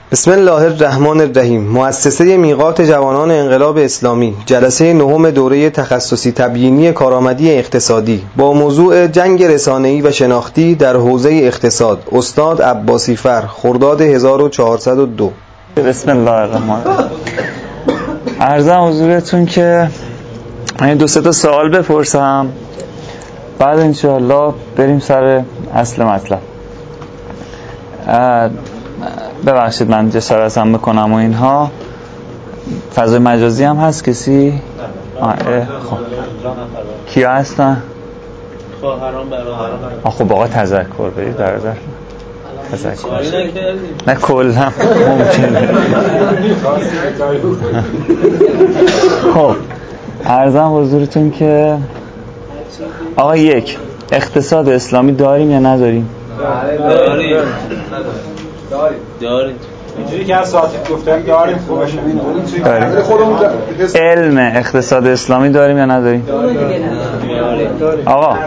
بسم الله الرحمن الرحیم. مؤسسه میقات جوانان انقلاب اسلامی، جلسه نهم دوره تخصصی تبیینی کارآمدی اقتصادی با موضوع جنگ رسانه‌ای و شناختی در حوزه اقتصاد، استاد عباسی فر، خرداد 1402. بسم الله الرحمن الرحیم. عرضم حضورتون که من دو سه تا سوال بپرسم، بعد انشاءالله بریم سر اصل مطلب. ببخشید من جسارتم میکنم و اینها. فضای مجازی هم هست کسی؟ خب کیا هستن؟ خواهران برادران. خب آقا تذکر بدید برادر. تذکر نه کلا ممکنه. خب عرضم حضورتون که آقا یک، اقتصاد اسلامی داریم یا نداریم؟ داریم. اینجوری که از ساعتی گفتم داریم خوبشه. داریم. علم اقتصاد اسلامی داریم یا نداریم؟ آقا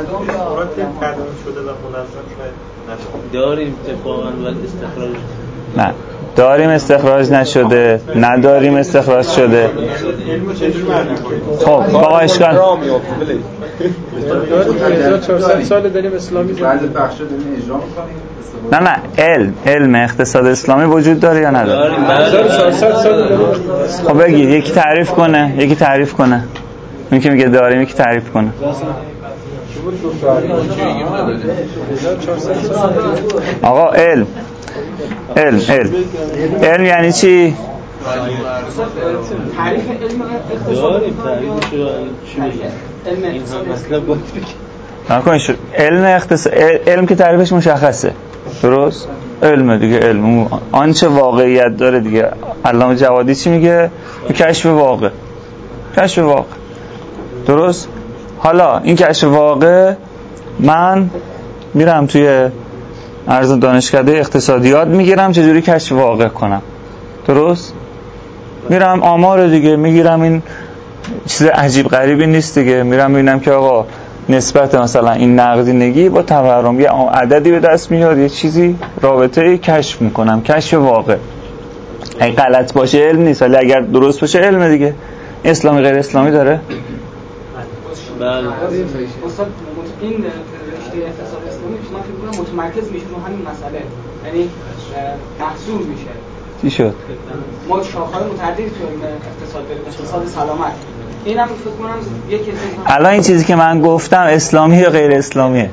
داریم اتفاقا ولی استخراج نه داریم استخراج نشده، نداریم استخراج شده. خب آقا اشکال 1400 سال داریم اسلامی بعضی بخشا داریم اجرا می‌کنیم. نه علم اقتصاد اسلامی وجود داره یا نداره؟ 1400 سال داریم. خب بگید یکی تعریف کنه. اون که میگه داریم یکی تعریف کنه. آقا علم یعنی چی؟ تعریف علم اقتصاد داریم. تعریفش چی میگه؟ این هم مطلب باید بگه. علم که تعریفش مشخصه، درست؟ علم دیگه، علم آنچه واقعیت داره دیگه. علامه جوادی چی میگه؟ کشف واقع، درست؟ حالا این کشف واقع من میرم توی عرض دانشکده اقتصادیات میگیرم چجوری کشف واقع کنم، درست؟ میرم آمار دیگه میگیرم، این چیز عجیب غریبی نیست دیگه. میرم میبینم که آقا نسبت مثلا این نقدینگی با تورم یه عددی به دست میاد، یه چیزی رابطه‌ای کشف میکنم، کشف واقع. اگه غلط باشه علم نیست، ولی اگر درست باشه علم دیگه. اسلامی غیر اسلامی داره؟ بله. استاد این رشته اقتصاد اسلامی شما فکر کنم متمرکز میشه رو همین مسئله، یعنی محصول میشه. چی شد؟ ما شاخه‌های متعددی تو اقتصاد داریم، اقتصاد سلامت. اینم فکر کنم یک الان این چیزی که من گفتم اسلامی یا غیر اسلامیه؟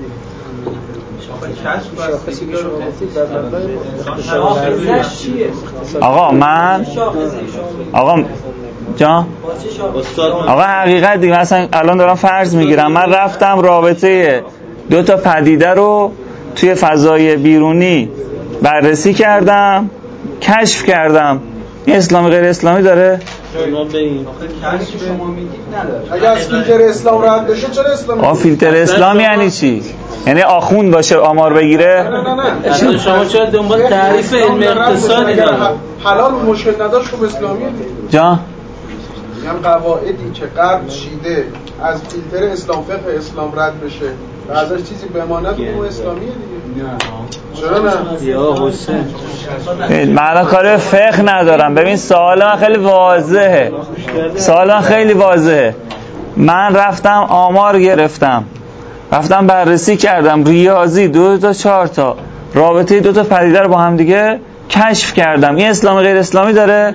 آقا حقیقت دیگه. مثلا الان دارم فرض میگیرم من رفتم رابطه دو تا پدیده رو توی فضای بیرونی بررسی کردم، کشف کردم. این اسلامی غیر اسلامی داره؟ شما به این کشف شما میگید نداره. اگه از فیلتر اسلام رد بشه چرا اسلامی؟ آقا فیلتر اسلام یعنی چی؟ یعنی آخوند باشه آمار بگیره؟ نه. اصلا شما چرا دنبال تعریف علم اقتصادی دارید؟ حلال مشکل نداشت خب اسلامیه دیگه. جان؟ میگم قواعدی که قبل چیده از فیلتر اسلام فقه اسلام رد بشه و ازش چیزی بماند اون اسلامیه دیگه. چرا نه؟ یا حسین من کار فقه ندارم. ببین سوال من خیلی واضحه. من رفتم آمار گرفتم، رفتم بررسی کردم، ریاضی 2 تا 4 تا رابطه 2 تا پدیده رو با هم دیگه کشف کردم. این اسلامی غیر اسلامی داره؟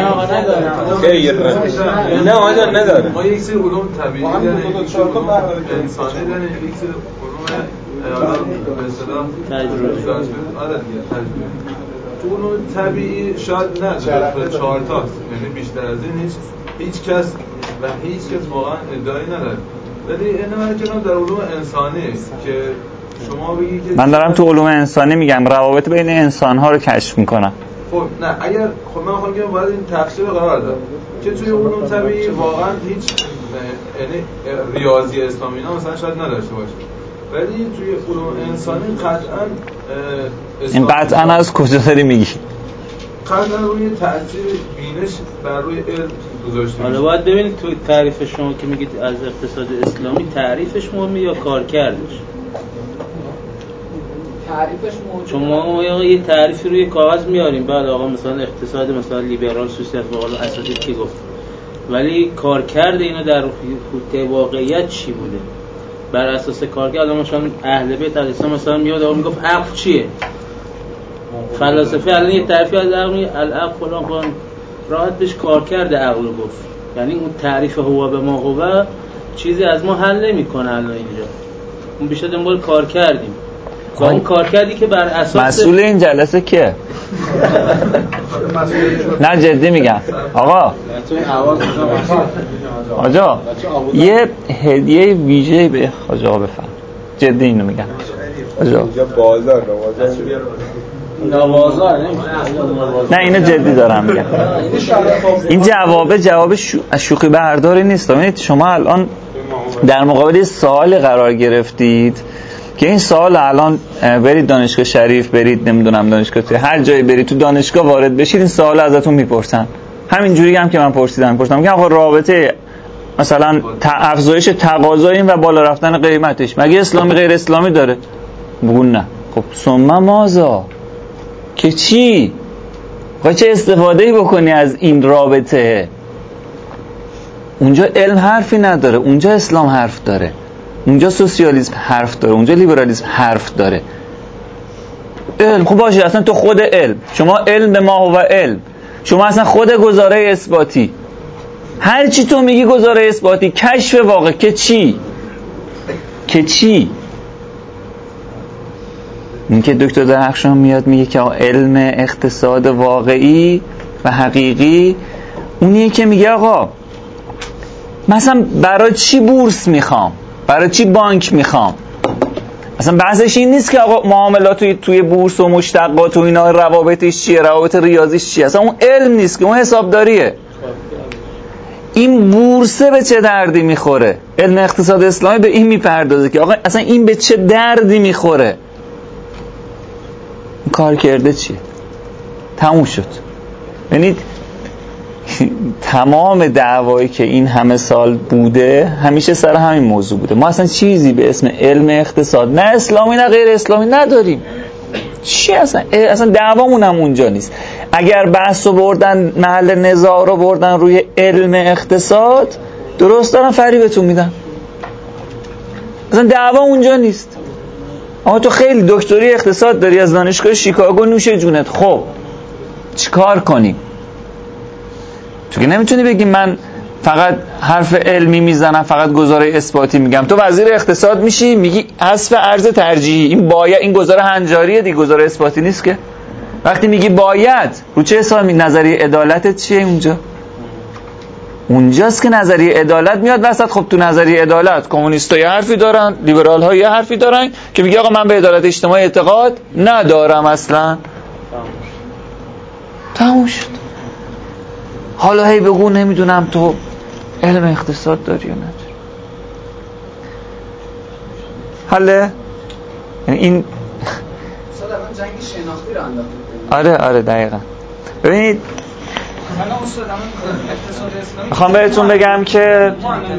نه آقا نداره. ما یک سری علوم طبیعی داریم، انسانی داریم، یک سری علوم به اصطلاح تجربی. تو علوم طبیعی شاید نه 4 تاست، یعنی بیشتر از این نیست. هیچ کس واقعا ادعایی نداره. ولی من کنم در علوم انسانی که شما بگید که من دارم تو علوم انسانی میگم روابط بین انسان‌ها رو کشف میکنم. خب نه اگر خب من میخوام بگم باید این تفسیر قرار داد که توی علوم طبیعی واقعا هیچ یعنی ریاضی اسلامی اینا مثلا شاید نداشته باشه، ولی توی علوم انسانی قطعاً این قطعاً از کجا داری میگی؟ قطعاً روی تأثیر بینش بر روی علم گذاشته. حالا باید ببینید تو تعریف شما که میگید از اقتصاد اسلامی تعریفش مهمه یا کارکردش؟ تعریفش موجود. چون ما یه تعریفی روی کاغذ میاریم، بعد آقا مثلا اقتصاد مثلا لیبرال سوسیالیسم به قول اساتید کی گفت، ولی کارکرد اینو در واقعیت چی بوده؟ بر اساس کارکرد الان مثلا اهل بیت علیهم مثلا میاد آقا میگفت عقل چیه؟ فلاسفه الان یه تعریفی از عقل فلان راحت بهش کارکرد عقل گفت، یعنی اون تعریف هو به ما هو چیزی از ما حل نمیکنه الان اینجا، اون بیشتر دنبال کار کردیم و اون کار کردی که بر اساس مسئول این جلسه کیه؟ نه جدی میگم آقا یه هدیه ویژه به حاج آقا بفرم، جدی اینو میگم اینجا بازار نوازار نه اینو جدی دارم میگم. این جواب شوخی برداری نیست. ببینید شما الان در مقابل سوال قرار گرفتید که این سوال الان برید دانشگاه شریف، برید نمیدونم دانشگاه هر جایی برید تو دانشگاه وارد بشید این سوال ازتون میپرسن. همین جوری هم که من پرسیدم که آقا رابطه مثلا افزایش تقاضا این و بالا رفتن قیمتش مگه اسلامی غیر اسلامی داره؟ بگون نه. خب ثم ماذا؟ که چی؟ خب چه استفاده‌ای بکنی از این رابطه؟ اونجا علم حرفی نداره، اونجا اسلام حرف داره، اونجا سوسیالیسم حرف داره، اونجا لیبرالیسم حرف داره. علم خب باشه، اصلا تو خود علم، شما علم به ما هو علم، شما اصلا خود گزاره اثباتی، هر چی تو میگی گزاره اثباتی، کشف واقع که چی؟ که چی؟ این که دکتر درخشان میاد میگه که علم اقتصاد واقعی و حقیقی اونیه که میگه آقا مثلا برای چی بورس میخوام، برای چی بانک میخوام. اصلا بحثش این نیست که آقا معاملات توی بورس و مشتقات و اینا روابطش چیه، روابط ریاضیش چیه، اصلا اون علم نیست که اون حسابداریه. این بورسه به چه دردی میخوره؟ علم اقتصاد اسلامی به این میپردازه که آقا اصلا این به چه دردی میخوره، کار کرده چیه؟ تموم شد. یعنی تمام دعوایی که این همه سال بوده همیشه سر همین موضوع بوده. ما اصلا چیزی به اسم علم اقتصاد نه اسلامی نه غیر اسلامی نداریم. چی اصلا دعوامون هم اونجا نیست. اگر بحثو بردن محل نزاع رو بردن روی علم اقتصاد، درست دارن فریبتون میدن، اصلا دعوا اونجا نیست. اما تو خیلی دکتری اقتصاد داری از دانشگاه شیکاگو، نوش جونت، خب چیکار کنیم؟ تو که نمیتونی بگی من فقط حرف علمی میزنم، فقط گزاره اثباتی میگم. تو وزیر اقتصاد میشی میگی حذف ارز ترجیحی، این باید، این گزاره هنجاریه دیگه، گزاره اثباتی نیست که. وقتی میگی باید، رو چه حسابی؟ نظریه عدالتت چیه اونجا؟ اونجاست که نظریه عدالت میاد وسط. خب تو نظریه عدالت کمونیست‌ها یه حرفی دارن، لیبرال‌ها یه حرفی دارن که میگه آقا من به عدالت اجتماعی اعتقاد ندارم اصلا. تموم شد. حالا هی بگو نمیدونم تو علم اقتصاد داری یا نداری. حاله؟ یعنی این اصلا الان جنگ شناختی رو انداختید. آره دقیقاً. ببینید من استاد اقتصاد اسلامی میخوام بهتون بگم که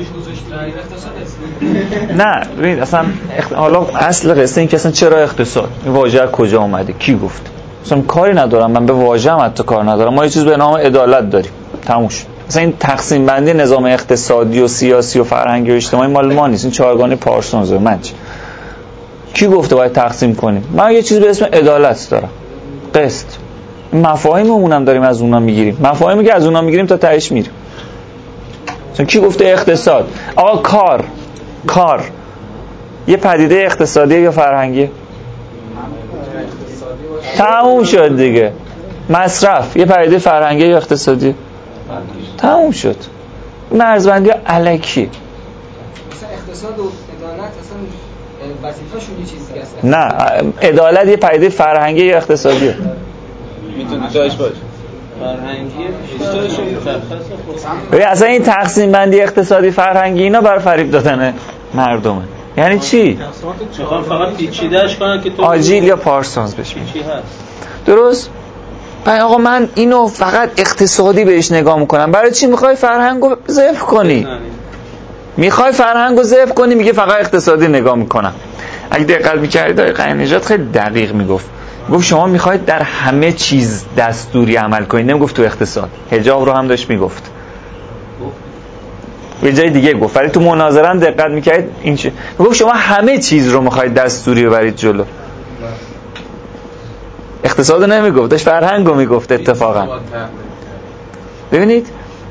نه ببینید اصلا حالا اصل قصه این که اصلا چرا اقتصاد، این واژه کجا اومده، کی گفت؟ اصلا کاری ندارم من به واژه هم حتی کار ندارم. ما یه چیز به نام عدالت داریم، تموم شد. اصلا این تقسیم بندی نظام اقتصادی و سیاسی و فرهنگی و اجتماعی مال ما نیست، این چهارگانه پارسونز من چی؟ کی گفته باید تقسیم کنیم؟ من یه چیز به اسم عدالت دارم، قسط. مفاهیممون هم داریم از اونا میگیریم، مفاهیمی که از اونا میگیریم تا تهش میریم. مثلا کی گفته اقتصاد؟ آقا کار یه پدیده اقتصادیه یا فرهنگیه؟ تموم شد دیگه. مصرف یه پدیده فرهنگی یا اقتصادیه؟ تموم شد. مرزبندی الکی. مثلا اقتصاد و عدالت اصلا وظیفه‌شون یه چیز دیگه است. نه، عدالت یه پدیده فرهنگی یا اقتصادیه؟ میتونه داش باشه. فرهنگی بیشترشون مشخصه. اصلا این تقسیم بندی اقتصادی فرهنگی اینا برای فریب دادن مردمه. یعنی چی؟ میخوام فقط پیچیده‌اش کنن که تو آجیل یا پارسونز بشه. چی هست؟ درست؟ آقا من اینو فقط اقتصادی بهش نگاه میکنم. برای چی میخوای فرهنگو ضعف کنی؟ میخوای فرهنگو ضعف کنی، میگه فقط اقتصادی نگاه میکنم. اگه دقت می‌کردید آقای غنی نژاد خیلی دقیق میگفت شما میخواید در همه چیز دستوری عمل کنید، نمیگفت تو اقتصاد. حجاب رو هم داشت میگفت، یه جای دیگه گفت، ولی تو مناظره هم دقت میکردید این چه میگفت شما همه چیز رو میخواید دستوری ببرید جلو. اقتصاد رو نمیگفت، داشت فرهنگ رو میگفت. اتفاقا ببینید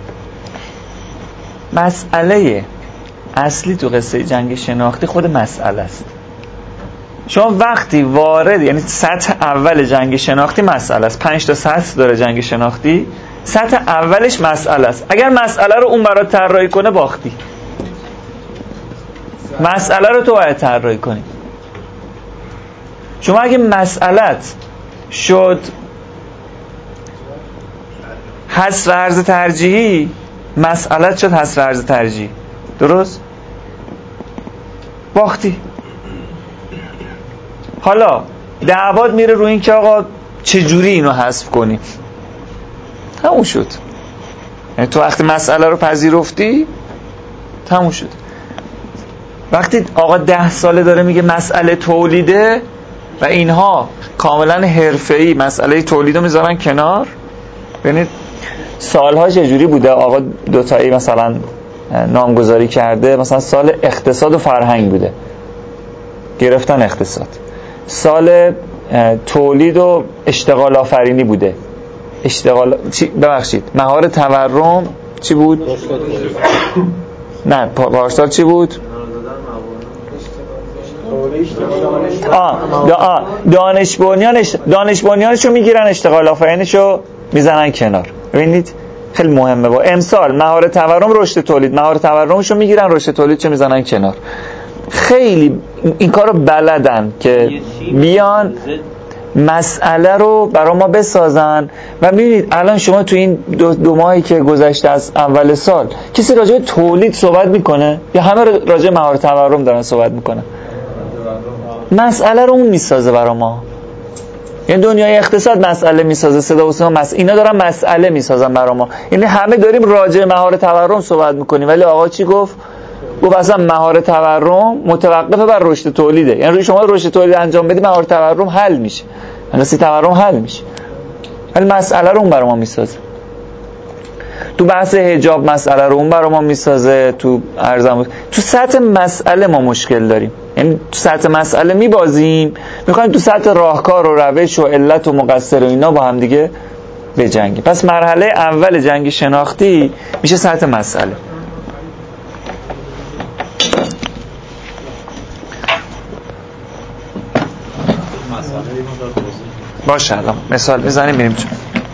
مسئله اصلی تو قصه جنگ شناختی خود مسئله است. شما وقتی وارد، یعنی سطح اول جنگ شناختی مسئله است. 5 تا سطح داره جنگ شناختی. سطح اولش مسئله است. اگر مسئله رو اون برات طراحی کنه باختی. مسئله رو تو باید طراحی کنی. شما اگه مسئلت شد حذف ارز ترجیحی، مسئلت شد حذف ارز ترجیحی، درست؟ باختی. حالا دعوات میره روی این که آقا چجوری اینو حذف کنیم. تموم شد. یعنی تو وقتی مسئله رو پذیرفتی تموم شد. وقتی آقا 10 ساله داره میگه مسئله تولیده و اینها کاملا حرفه‌ای مسئله تولید رو میذارن کنار. ببینید سالها چجوری بوده. آقا دوتایی مثلا نامگذاری کرده، مثلا سال اقتصاد و فرهنگ بوده، گرفتن اقتصاد. سال تولید و اشتغال آفرینی بوده، ببخشید مهار تورم چی بود؟ نه پارسال چی بود؟ دانش بنیانشو میگیرن، اشتغال آفرینیشو میزنن کنار. ببینید خیلی مهمه. با امسال مهار تورم رشد تولید، مهار تورمشو میگیرن، رشد تولید چه میزنن کنار. خیلی این کارو بلدن که بیان مسئله رو برای ما بسازن. و میبینید الان شما تو این دو ماهی که گذشته از اول سال کسی راجع به تولید صحبت میکنه یا همه راجع به مهار تورم دارن صحبت میکنن؟ مسئله رو اون میسازه برای ما. یعنی دنیای اقتصاد مسئله میسازه، صدا و سیما اینا دارن مسئله میسازن برای ما. یعنی همه داریم راجع به مهار تورم صحبت میکنیم، ولی آقا چی گفت اصلا مهار تورم متوقفه بر رشد تولیده. یعنی روی شما رشد تولید انجام بدی مهار تورم حل میشه، هندسه تورم حل میشه، ولی مسئله رو اون برای ما میسازه. تو بحث حجاب مسئله رو اون برای ما میسازه. تو سطح مسئله ما مشکل داریم. یعنی تو سطح مسئله میبازیم، میخوایم تو سطح راهکار و روش و علت و مقصر و اینا با هم دیگه بجنگیم. پس مرحله اول جنگ شناختی میشه سطح مسئله. باشه الان مثال میزنیم میریم چون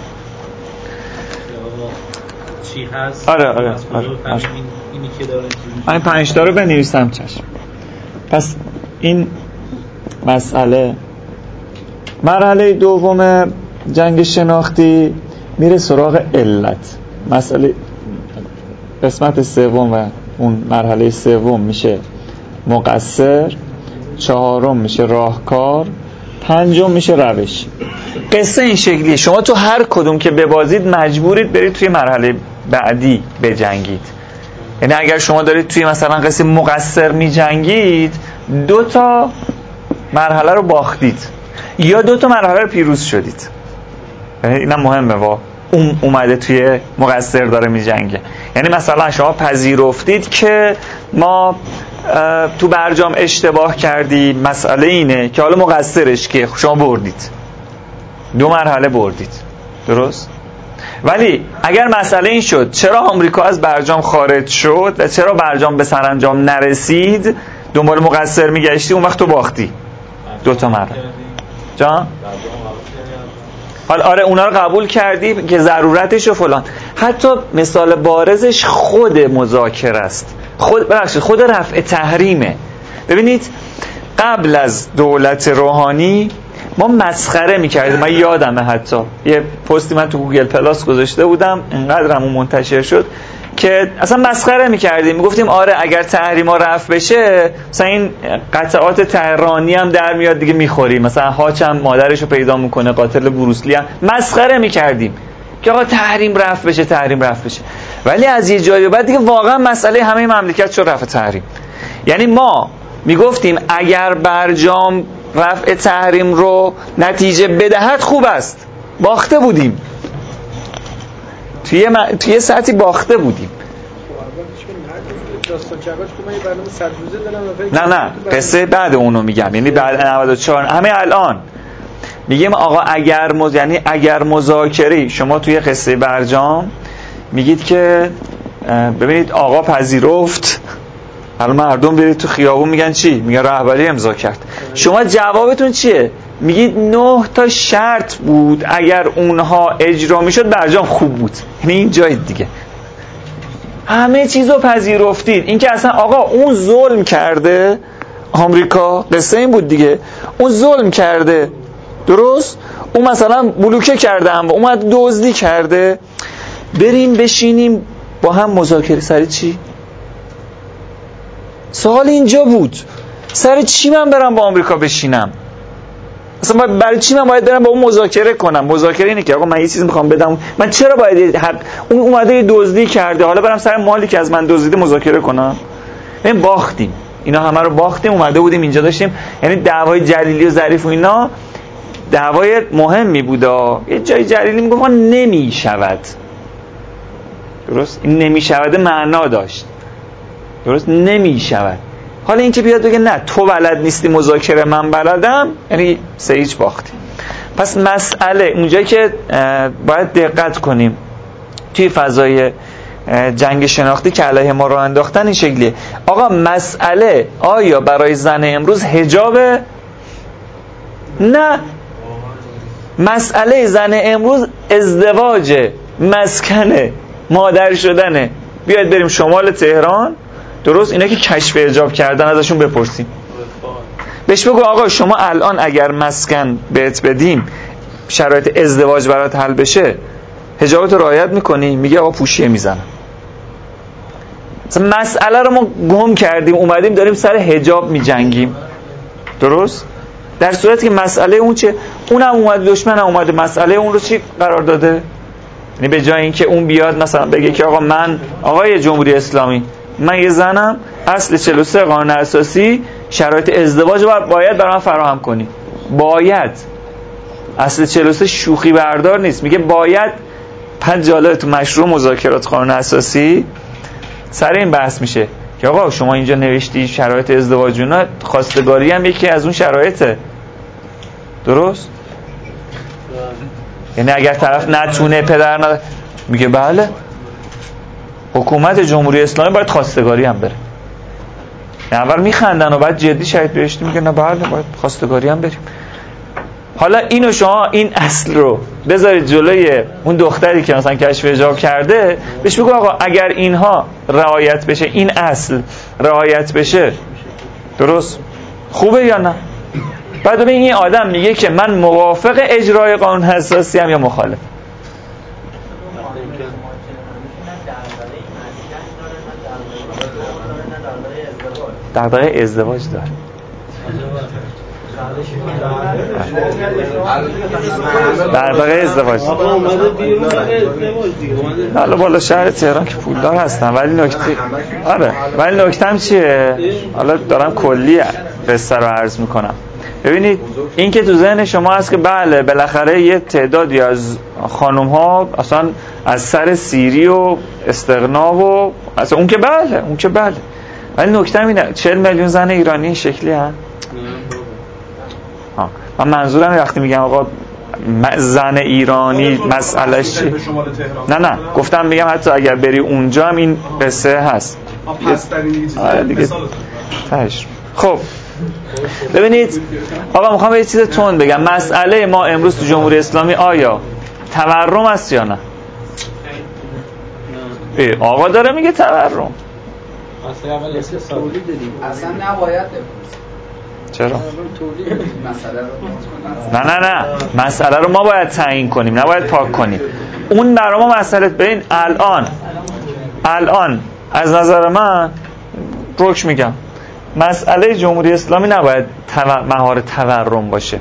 چی هست. آره. اینی که داره این 5 تا رو بنویسم. چشم. پس این مسئله مرحله دوم جنگ شناختی میره سراغ علت. مسئله قسمت سوم و اون مرحله سوم میشه مقصر، 4 میشه راهکار، 5 میشه روش. قصه این شکلیه. شما تو هر کدوم که ببازید مجبورید برید توی مرحله بعدی بجنگید. یعنی اگر شما دارید توی مثلا قصه مقصر میجنگید 2 تا مرحله رو باختید یا 2 تا مرحله رو پیروز شدید. یعنی اینم مهمه. اومده توی مقصر داره میجنگه. یعنی مثلا شما پذیرفتید که ما تو برجام اشتباه کردیم، مسئله اینه که حالا مقصرش که شما بردید، 2 مرحله بردید، درست؟ ولی اگر مسئله این شد چرا آمریکا از برجام خارج شد و چرا برجام به سرانجام نرسید، دنبال مقصر میگشتی، اون وقت تو باختی. 2 تا مرحله. جان؟ حالا آره اونا رو قبول کردی که ضرورتش و فلان. حتی مثال بارزش خود مذاکره است، خود رفع تحریمه. ببینید قبل از دولت روحانی ما مسخره میکردیم. من یادمه حتی یه پستی من تو گوگل پلاس گذاشته بودم، اینقدر همون منتشر شد که اصلا مسخره میکردیم. میگفتیم آره اگر تحریما رفع بشه مثلا این قطعات تهرانی هم در میاد دیگه میخوریم، مثلا هاچ هم مادرشو پیدا میکنه، قاتل بروسلی هم. مسخره میکردیم که آقا تحریم رفع بشه. ولی از یه جایی بعد دیگه واقعا مسئله همه مملکت شد رفع تحریم. یعنی ما میگفتیم اگر برجام رفع تحریم رو نتیجه بدهد خوب است، باخته بودیم، توی سطحی باخته بودیم. نه قصه بعد اونو میگم، یعنی بعد 94 همه الان میگیم آقا اگر مذاکره شما توی قصه برجام میگید که ببینید آقا پذیرفت، الان مردم برید تو خیابون میگن چی؟ میگن رهبری امضا کرد. شما جوابتون چیه؟ میگید 9 تا شرط بود، اگر اونها اجرا میشد برجام خوب بود. یعنی این جای دیگه همه چیزو پذیرفتید. این که اصلا آقا اون ظلم کرده، آمریکا قصه این بود دیگه، اون ظلم کرده، درست؟ اون مثلا بلوکه کرده، هم اومد دزدی کرده، بریم بشینیم با هم مذاکره. سر چی؟ سوال اینجا بود، سر چی من برم با آمریکا بشینم؟ اصلا برای چی من باید برم با اون مذاکره کنم؟ مذاکره اینه که آقا من یه چیزی میخوام بدم، من چرا باید اون اومده دزدی کرده حالا برم سر مالی که از من دزدیده مذاکره کنم؟ این باختیم، اینا همه رو باختیم، اومده بودیم اینجا داشتیم، یعنی دعوای جلیلی و ظریف و اینا دعوای مهمی بودا. یه جای جلیلی میگفت نمیشود، درست؟ این نمیشود معنا داشت، درست؟ نمیشود. حالا این که بیاد بگه نه تو بلد نیستی مذاکره من بلدم، یعنی سه هیچ باختیم. پس مسئله اونجایی که باید دقت کنیم توی فضای جنگ شناختی که علیه ما راه انداختن این شکلیه. آقا مسئله آیا برای زن امروز حجابه؟ نه، مسئله زن امروز ازدواجه، مسکنه، مادر شدنه. بیاید بریم شمال تهران، درست؟ اینا که کشف حجاب کردن ازشون بپرسیم، بهش بگو آقا شما الان اگر مسکن بهت بدیم شرایط ازدواج برات حل بشه حجابت رو رعایت میکنی؟ میگه آقا پوشیه میزنم. مثلا مسئله رو ما گم کردیم، اومدیم داریم سر حجاب میجنگیم، درست؟ در صورتی که مسئله اون چه؟ اونم اومده، دشمنم اومده مسئله اون رو چی قرار داده؟ یعنی به جای اینکه اون بیاد مثلا بگه که آقا من آقای جمهوری اسلامی من یه زنم، اصل 43 قانون اساسی شرایط ازدواج رو باید برام فراهم کنی. باید، اصل 43 شوخی بردار نیست، میگه باید. پنج جالب تو مشروع مذاکرات قانون اساسی سر این بحث میشه که آقا شما اینجا نوشتی شرایط ازدواج اونا، خواستگاری هم یکی از اون شرایطه، درست؟ یعنی اگر طرف نتونه پدر میگه بله حکومت جمهوری اسلامی باید خواستگاری هم بره. اول میخندن و بعد جدی شاید بهشتی میگه نه بله باید خواستگاری هم بریم. حالا اینو شما این اصل رو بذارید جلوی اون دختری که مثلا کشف حجاب کرده، بهش بگو آقا اگر اینها رعایت بشه، این اصل رعایت بشه، درست؟ خوبه یا نه؟ بعد ببین این آدم میگه که من موافق اجرای قانون اساسی ام یا مخالف. دغدغه ازدواج داره. دغدغه ازدواج. حالا بالا شهر تهران که پولدار هستن، ولی نکتم چیه؟ حالا دارم کلی قصه رو عرض میکنم. ببینید این که تو ذهن شما هست که بله بالاخره یه تعدادی از خانم ها اصلا از سر سیری و استغنا و اصلا اون که بله ولی نکته اینه 40 میلیون زن ایرانی این شکلی هست. من منظورم وقتی میگم آقا زن ایرانی مسئلهش چی؟ نه گفتم میگم حتی اگر بری اونجا هم این قصه هست. دیگه خب ببینید آقا میخوام یه چیز تون بگم. مسئله ما امروز تو جمهوری اسلامی آیا تورم است یا نه؟ آقا داره میگه تورم. اصلا نباید. چرا؟ نه مسئله رو ما باید تعیین کنیم، نباید پاک کنیم. اون برای ما مسئله. ببین الان از نظر من روک میگم مسئله جمهوری اسلامی نباید مهار تورم باشه،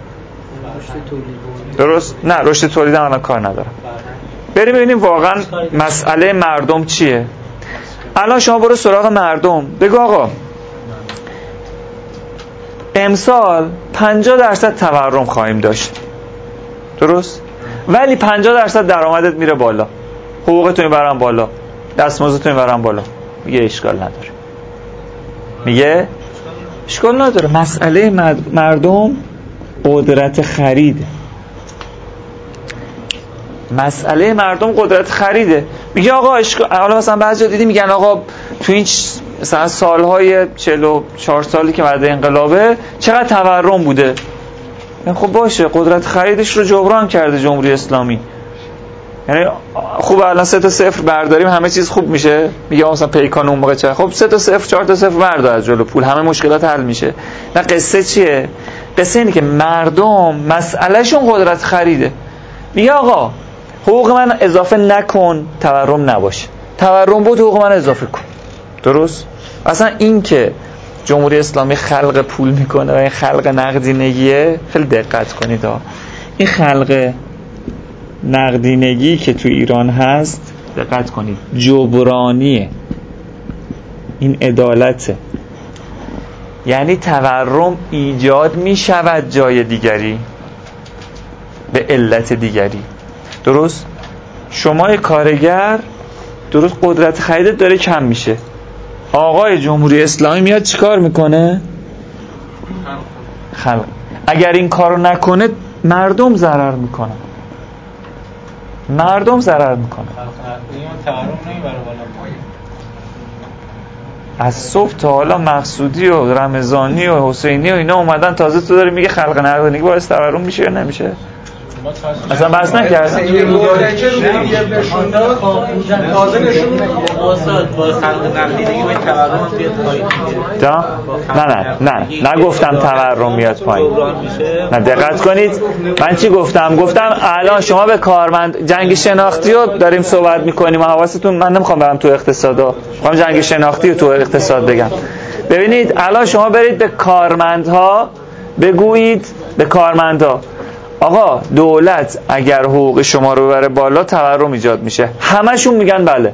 درست؟ نه رشد تولید هم الان کار ندارم. بریم ببینیم واقعا مسئله مردم چیه. الان شما برو سراغ مردم بگو آقا امسال 50% تورم خواهیم داشت، درست؟ ولی 50% درآمدت میره بالا، حقوقتون میبرن بالا، دستمزدتون میبرن بالا. میگه اشکال نداره. میگه اشکال نداره. مسئله مردم قدرت خریده. مسئله مردم قدرت خریده. میگه آقا حالا مثلا بعضی دیدی میگن آقا تو این مثلا سالهای 44 سالی که بعد انقلابه چقدر تورم بوده. خب باشه، قدرت خریدش رو جبران کرده جمهوری اسلامی. یعنی خوب الان 3 تا 0 برداریم همه چیز خوب میشه. میگه مثلا پیکان اون موقع چه، خب 3 تا 0 4 تا 0 بردار از جلو پول، همه مشکلات حل میشه. نه، قصه چیه؟ قصه اینه که مردم مسئلهشون قدرت خریده. میگه آقا حقوق من اضافه نکن تورم نباشه، تورم بود حقوق من اضافه کن. درست؟ اصلا این که جمهوری اسلامی خلق پول میکنه و این خلق نقدینگیه، خیلی دقت کنید ها. این خلق نقدینگی که تو ایران هست، دقت کنید، جبرانیه. این عدالته. یعنی تورم ایجاد میشود جای دیگری به علت دیگری. درست؟ شما کارگر، درست، قدرت خریدت داره کم میشه. آقای جمهوری اسلامی میاد چیکار میکنه؟ خلق. اگر این کارو نکنه مردم ضرر میکنن. مردم ضرر میکنن. از صبح تا حالا مقصودی و رمضانی و حسینی و اینا اومدن، تازه تو داری میگه خلق نقدینگی باعث تورم میشه یا نمیشه؟ اصلا بحث نکردن. نه نگفتم تورم میاد پایین. نه، دقت کنید من چی گفتم. گفتم الان شما به کارمند جنگ شناختی رو داریم صحبت میکنیم، حواستون، من نمیخوام برم تو اقتصادا، میخوام جنگ شناختی رو تو اقتصاد بگم. ببینید الان شما برید به کارمندها بگویید، به کارمندها آقا دولت اگر حقوق شما رو ببره بالا تورم ایجاد میشه، همشون میگن بله.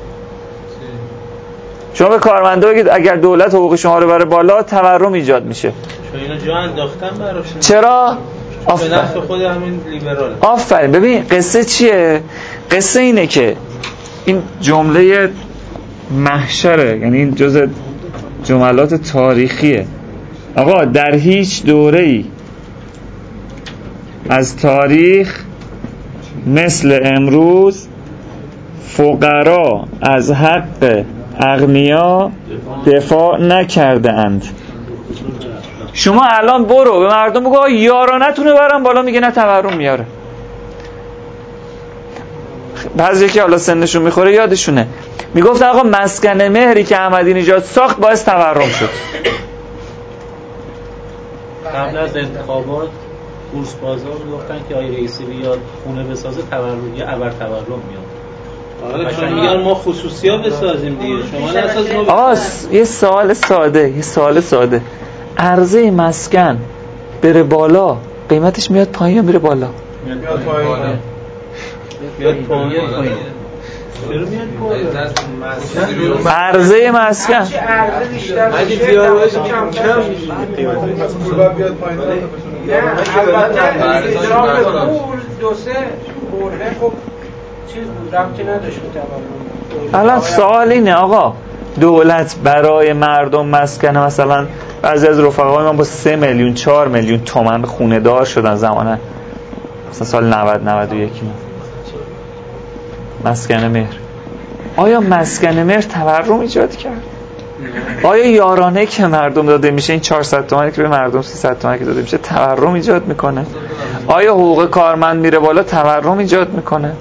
شما به کارمندا بگید اگر دولت حقوق شما رو ببره بالا تورم ایجاد میشه. چون اینا جا انداختن براشون. چرا؟ به نفع خود همین لیبرال. آفرین. ببین قصه چیه؟ قصه اینه که این جمله محشره، یعنی این جزء جملات تاریخیه. آقا در هیچ دوره‌ای از تاریخ مثل امروز فقرا از حق اغنیا دفاع نکرده اند. شما الان برو به مردم بگو یارانتونه برن بالا، میگه نه تورم میاره. بعضی که حالا سنشون میخوره یادشونه میگفت آقا مسکن مهری که احمدی نژاد ساخت باعث تورم شد. قبل از انتخابات بورس بازار میگفتن که آقای رئیسی بیاد خونه بسازه تورم یا ابر تورم میاد. حالا چون میگن ما خصوصی‌ها بسازیم دیگه، شما نساز ما. آقا یه سوال ساده. عرضه مسکن بره بالا قیمتش میاد پایین یا میره بالا؟ میاد پایین. عرضه مسکن اگه زیاد باشه کم میشه پول بیاد پایین. البته پول دو سه برده خب چیز بود ربطی نداشت به تورم. الان سوال اینه آقا دولت برای مردم مسکن، مثلا بعضی از رفقای من با 3 میلیون 4 میلیون تومان خونه دار شدن زمانه، مثلا سال 90-91 مسکن مهر. آیا مسکن مهر تورم ایجاد کرد؟ آیا یارانه که مردم داده میشه، این 400 تومانی که به مردم 300 تومانی که داده میشه تورم ایجاد میکنه؟ آیا حقوق کارمند میره بالا تورم ایجاد میکنه؟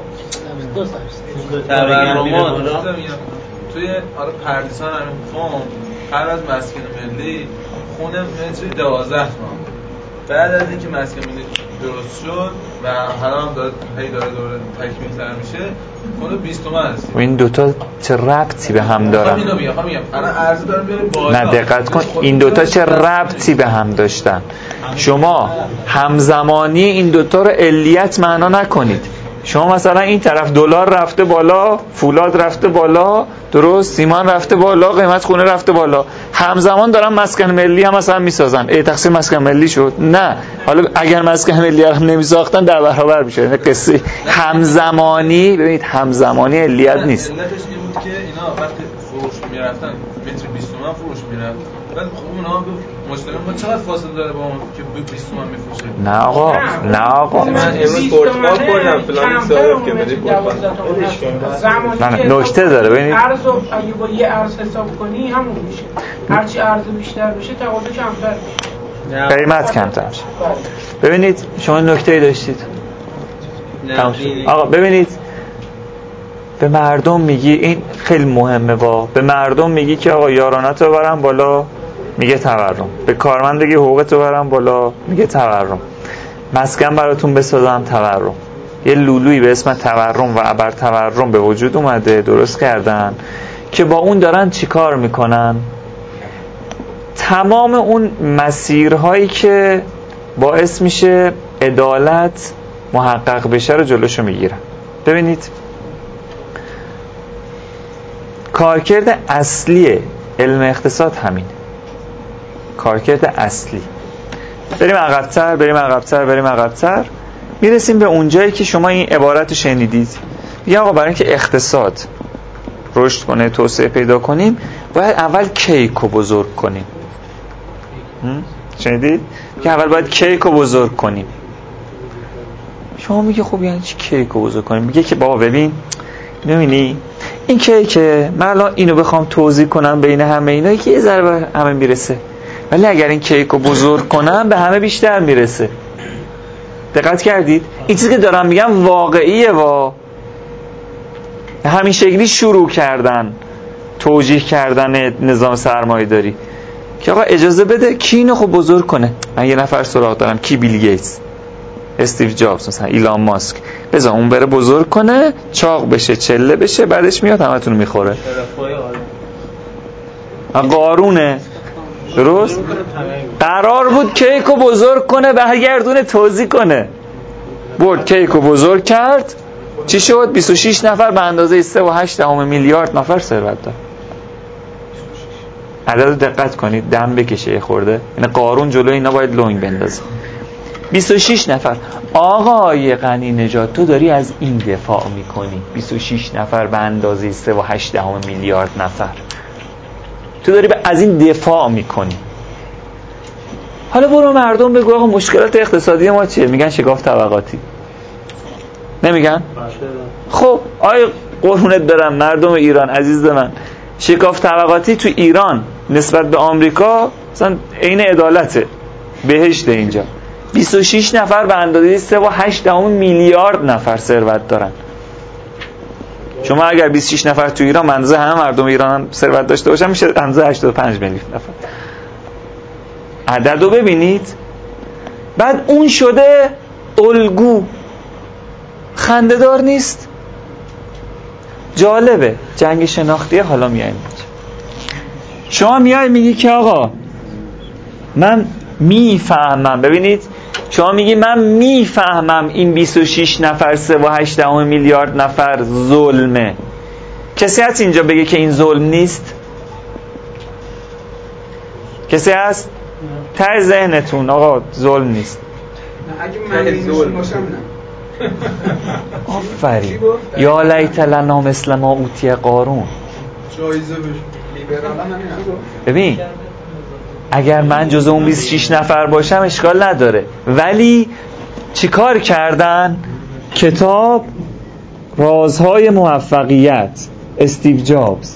توی پردیسان همین فون هر از مسکن ملی خونه متری 12 تومن. بعد از اینکه مسکن ملی درست شد و الان داره تکمیل تر میشه خونه 20 تومن هست. این دوتا چه ربطی به هم دارن؟ اینو میگم الان عرضه دارم بیاره بالا. نه دقت کن این دوتا چه ربطی به هم داشتن. شما همزمانی این دوتا رو علیت معنا نکنید. شما مثلا این طرف دلار رفته بالا، فولاد رفته بالا، درست؟ سیمان رفته بالا، قیمت خونه رفته بالا، همزمان دارن مسکن ملی هم مثلا میسازن. تقسیم مسکن ملی شد؟ نه. حالا اگر مسکن ملی هم نمیساختن در برابر میشه. این قصه همزمانی، ببینید همزمانی علیت نیست. علتش این بود که اینا وقتی فروش میرفتن متر 20 تومن فروش میرفت، بعد خب اونا مشتری ما چقدر فاصله داره با اون که 20 تومن میفروشه؟ نه آقا، نه آقا، من امروز پرتقال خوردم فلان صاحب که بده پرتقال. نه نکته داره. ببینید ارز رو اگه با یه ارز حساب کنی همون میشه، هرچی ارز بیشتر بشه تقاضا کمتر میشه، قیمت کمتر میشه. ببینید شما نکته‌ای داشتید. آقا ببینید، به مردم میگی، این خیلی مهمه، به مردم میگی که آقا یارانت رو برن بالا، میگه تورم. به کارمند بگی حقوقت رو برن بالا، میگه تورم. مسکن براتون بسازم، تورم. یه لولویی به اسم تورم و ابر تورم به وجود اومده، درست کردن که با اون دارن چی کار میکنن؟ تمام اون مسیرهایی که باعث میشه عدالت محقق بشه رو جلوشو میگیرن. ببینید کارکرد اصلی علم اقتصاد همین، کارکرد اصلی. بریم عقب‌تر میرسیم به اونجایی که شما این عبارت رو شنیدید. یا آقا برای اینکه اقتصاد رشد کنه، توسعه پیدا کنیم، باید اول کیک رو بزرگ کنیم. شنیدید؟ که اول باید کیک رو بزرگ کنیم. شما میگه خب یعنی چی کیک رو بزرگ کنیم؟ میگه که بابا ببین، می‌بینی این کیکه، من الان اینو بخوام توضیح کنم بین همه اینا که یه ذره به همه میرسه، ولی اگر این کیک رو بزرگ کنم به همه بیشتر میرسه. دقت کردید؟ این چیزی که دارم میگم واقعیه. همین شکلی شروع کردن توجیه کردن نظام سرمایه‌داری که آقا اجازه بده کی اینو خب بزرگ کنه. من یه نفر سراغ دارم، کی؟ بیل گیتس، استیو جابز، مثلا ایلان ماسک. بذار اون بره بزرگ کنه، چاق بشه، چله بشه، بعدش میاد همتون میخوره. قارونه، درست؟ قرار بود کیکو بزرگ کنه، برگردونه توزیع کنه. برد کیکو بزرگ کرد، چی شد؟ 26 نفر به اندازه 3.8 میلیارد نفر ثروت دارن. عدد دقت کنید، دم بکشه یه خورده. یعنی قارون جلوی اینا باید لنگ بندازه. 26 نفر. آقای غنی نژاد تو داری از این دفاع میکنی؟ 26 نفر به اندازه 3.8 میلیارد نفر، تو داری از این دفاع میکنی. حالا برو مردم بگو آقا مشکلات اقتصادی ما چیه؟ میگن شکاف طبقاتی. نمیگن؟ خب آیا قربونت برم مردم ایران عزیز من، شکاف طبقاتی تو ایران نسبت به آمریکا مثلا عین عدالته، بهشت اینجا. 26 نفر به اندازه 3.8 میلیارد نفر ثروت دارن. شما اگر 26 نفر تو ایران اندازه همه مردم ایران هم ثروت داشته باشن، میشه اندازه 85 میلیون نفر. عددو ببینید. بعد اون شده الگو. خنده‌دار نیست؟ جالبه. جنگ شناختیه. حالا میایم شما میای میگی که آقا من میفهمم. ببینید شما میگی من میفهمم این 26 نفر 3.8 میلیارد نفر ظلمه. کسی هست اینجا بگه که این ظلم نیست؟ کسی هست؟ ته ذهنتون آقا ظلم نیست. اگه من ظلم باشم نه. آفرین. یا لیت لنا مثل ما اوتی قارون. جایزه بشه. لیبرال همین. ببین اگر من جز اون 26 نفر باشم اشکال نداره، ولی چیکار کردن؟ کتاب رازهای موفقیت، استیو جابز.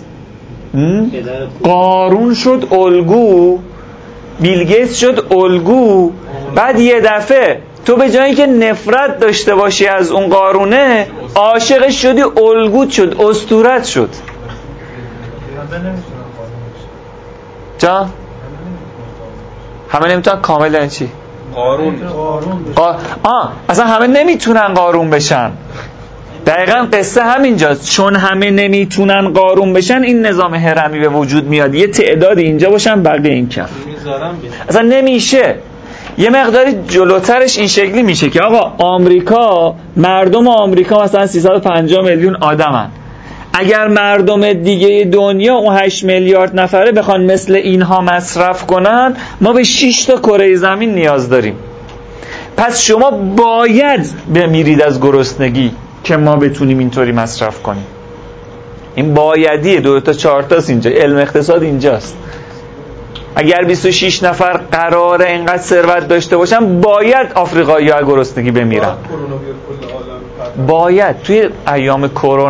قارون شد الگو، بیل گیتس شد الگو. بعد یه دفعه تو به جایی که نفرت داشته باشی از اون قارونه، عاشقش شدی، الگوت شد، اسطورت شد. جا همه نمیتونن کامل. یعنی چی؟ قارون اصلا همه نمیتونن قارون بشن. دقیقاً قصه همینجاست. چون همه نمیتونن قارون بشن این نظام هرمی به وجود میاد. یه تعدادی اینجا باشن بقیه این کف. اصلا نمیشه. یه مقداری جلوترش این شکلی میشه که آقا آمریکا، مردم آمریکا مثلا 350 میلیون آدمن. اگر مردم دیگه دنیا اون 8 میلیارد نفره بخوان مثل اینها مصرف کنن، ما به 6 تا کره زمین نیاز داریم. پس شما باید بمیرید از گرسنگی که ما بتونیم اینطوری مصرف کنیم. این بایدیه، 2 تا 4 تاست اینجا، علم اقتصاد اینجاست. اگر 26 نفر قراره اینقدر ثروت داشته باشن، باید آفریقایی‌ها از گرسنگی بمیرن. باید. توی ایام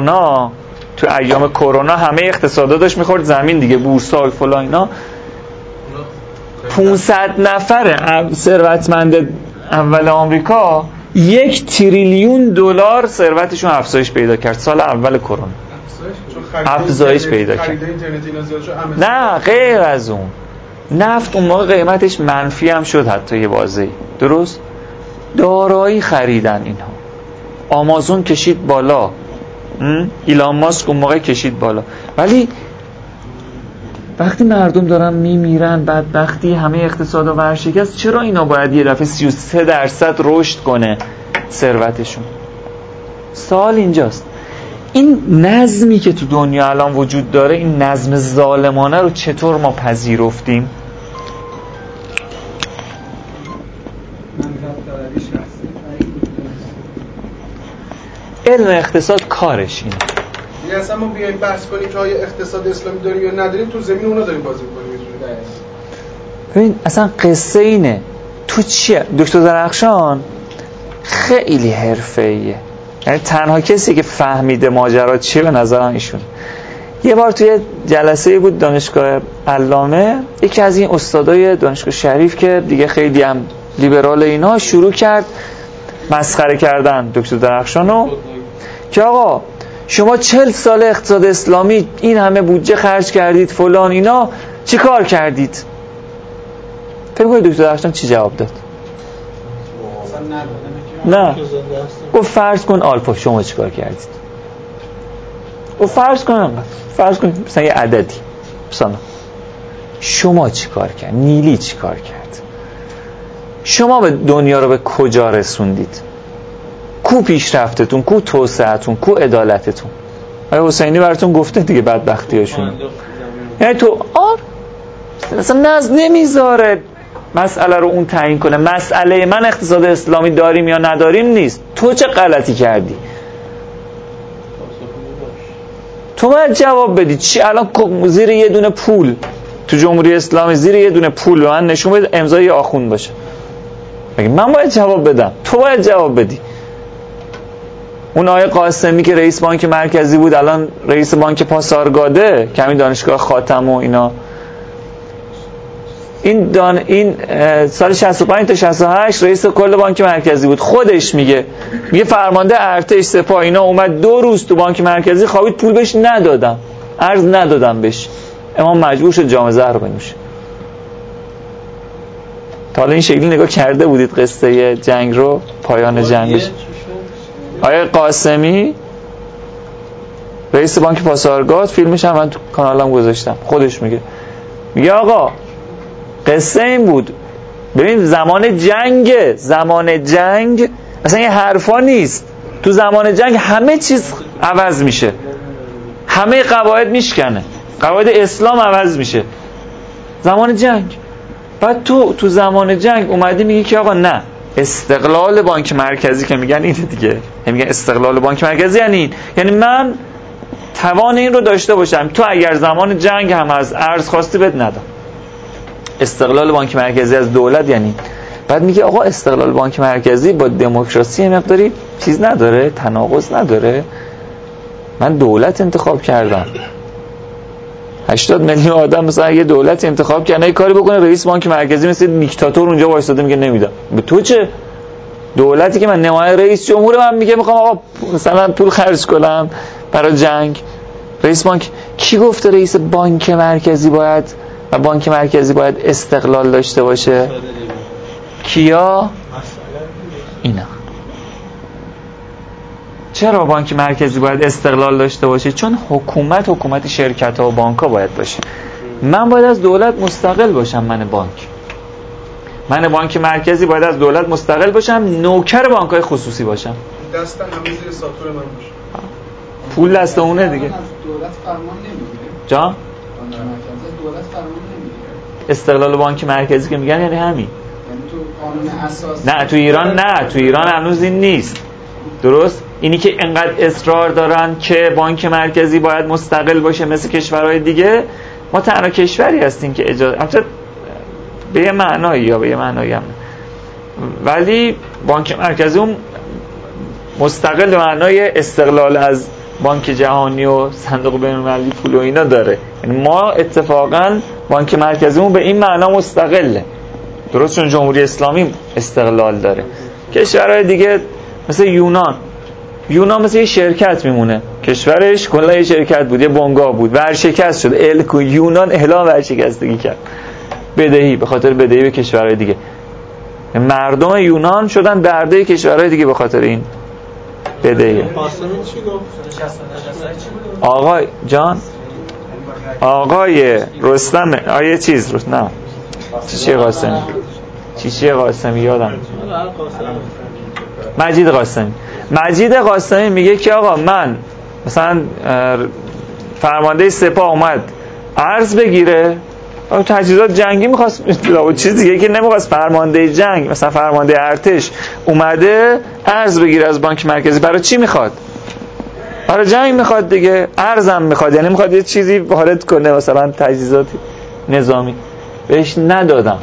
کرونا همه اقتصادا داشت میخورد زمین دیگه، بورسا و فلان اینا. 500 نفر ثروتمند اول آمریکا 1 تریلیون دلار ثروتشون افزایش پیدا کرد سال اول کرونا. افزایش پیدا کرد. نه غیر از اون، نفت اون موقع قیمتش منفی هم شد حتی یه بازه‌ای. درست؟ دارایی خریدن اینها. آمازون کشید بالا، ایلان ماسک اون موقع کشید بالا. ولی وقتی مردم دارن میمیرن، بدبختی، همه اقتصاد ورشکست، چرا اینا باید یه دفعه 33% رشد کنه ثروتشون؟ سوال اینجاست. این نظمی که تو دنیا الان وجود داره، این نظم ظالمانه رو چطور ما پذیرفتیم؟ علم اقتصاد کارش اینه. یعنی اصلا ما بیایم بحث کنیم که آیا اقتصاد اسلامی داریم یا نداریم، تو زمین اونا داریم بازی می‌کنیم. ببین اصلا قصه اینه. تو چیه؟ دکتر درخشان خیلی حرفه‌ایه. یعنی تنها کسی که فهمیده ماجرا چیه به نظرم ایشون. یه بار توی جلسه بود دانشگاه علامه، یکی از این استادای دانشگاه شریف که دیگه خیلی هم لیبرال اینا، شروع کرد مسخره کردن دکتر درخشانو که آقا شما 40 سال اقتصاد اسلامی این همه بودجه خرج کردید فلان اینا، چی کار کردید؟ فکر کنید دکتر درخشان چی جواب داد؟ نه گفت فرض کن آلفا شما چی کار کردید؟ گفت فرض کن مثلا یه عددی، مثلا شما چی کار کرد؟ نیلی چی کار کرد؟ شما به دنیا رو به کجا رسوندید؟ کو پیشرفتتون، کو توسعتون، کو عدالتتون؟ آیا حسینی براتون گفته دیگه بدبختیاشون. یعنی تو اصلا نمیذاره مسئله رو اون تعیین کنه. مسئله من اقتصاد اسلامی داریم یا نداریم نیست، تو چه غلطی کردی؟ تو باید جواب بدی. چی الان زیر یه دونه پول تو جمهوری اسلامی، زیر یه دونه پول به من نشون بده امضای آخوند باشه، مگه من باید جواب بدم؟ تو باید جواب بدی. اون آقای قاسمی که رئیس بانک مرکزی بود الان رئیس بانک پاسارگاده، که همین دانشگاه خاتم و اینا، این سال 65 تا 68 رئیس کل بانک مرکزی بود. خودش میگه فرمانده ارتش سپاه اینا اومد 2 روز تو بانک مرکزی خوابید، پول بهش ندادم، ارز ندادم بهش، امام مجبور شد جام زهر بنوشه. تا حالا این شکلی نگاه کرده بودید قصه جنگ رو، پایان جنگش؟ آقای قاسمی رئیس بانک پاسارگاد، فیلمش هم من تو کانالم گذاشتم، خودش میگه آقا قصه این بود، ببین زمان جنگ اصلا یه حرفا نیست. تو زمان جنگ همه چیز عوض میشه، همه قواعد میشکنه، قواعد اسلام عوض میشه زمان جنگ. بعد تو زمان جنگ اومدی میگی که آقا نه، استقلال بانک مرکزی که میگن اینه دیگه، میگن استقلال بانک مرکزی یعنی من توان این رو داشته باشم، تو اگر زمان جنگ هم از ارز خواستی بد ندم. استقلال بانک مرکزی از دولت یعنی. بعد میگه آقا استقلال بانک مرکزی با دموکراسی مقداری چیز نداره، تناقض نداره. من دولت انتخاب کردم، 80 میلیون آدم مثلا یه دولت انتخاب کنه یه کاری بکنه، رئیس بانک مرکزی مثل دیکتاتور اونجا وایساده میگه نمیدم. به تو چه؟ دولتی که من نماینده رئیس جمهور، من میگه میخوام آقا مثلا پول خرج کنم برای جنگ. رئیس بانک کی گفته رئیس بانک مرکزی باید و بانک مرکزی باید استقلال داشته باشه؟ کیا؟ اینا. چرا بانک مرکزی باید استقلال داشته باشه؟ چون حکومت شرکت‌ها و بانک‌ها باید باشه. من باید از دولت مستقل باشم. من بانک مرکزی باید از دولت مستقل باشم، نوکر بانک‌های خصوصی باشم. دست همه زیر ساتور من باشه. پول دست اونه دیگه. دولت فرمان نمیگیره. جان؟ بانک مرکزی دولت فرمان نمیگیره. استقلال بانک مرکزی که میگن یعنی همین. یعنی تو قانون اساسی نه تو ایران هنوز این نیست. درست؟ اینی که انقدر اصرار دارن که بانک مرکزی باید مستقل باشه مثل کشورهای دیگه، ما تنها کشوری هستیم که اجازه البته به یه معنایی یا به یه معنایی هم، ولی بانک مرکزی اون مستقل به معنای استقلال از بانک جهانی و صندوق بین‌المللی پول و اینا داره. یعنی ما اتفاقا بانک مرکزیمون به این معنا مستقله. درست؟ چون جمهوری اسلامی استقلال داره. کشورهای دیگه مثل یونان مثل یه شرکت میمونه، کشورش کلا یه شرکت بود، یه بنگاه بود، ورشکست شد. یونان اعلام ورشکستگی کرد، بدهی، به خاطر بدهی به کشورهای دیگه. مردم یونان شدن درده کشورهای دیگه به خاطر این بدهی. آقای جان، آقای رستم، آیه چیز رست نه چی قاسمی یادم، مجید قاسمی میگه که آقا من مثلا فرمانده سپاه اومد عرض بگیره، تجهیزات جنگی می‌خواست و چیز دیگه که نمی‌خواست، فرمانده جنگ مثلا فرمانده ارتش اومده عرض بگیره از بانک مرکزی، برای چی میخواد؟ برای جنگ میخواد دیگه، ارزم میخواد، یعنی میخواد یه چیزی وارد کنه مثلا تجهیزات نظامی، بهش ندادم.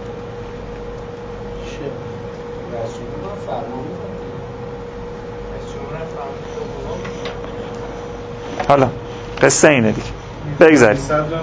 حالا قصه اینه دیگه، بگذاریم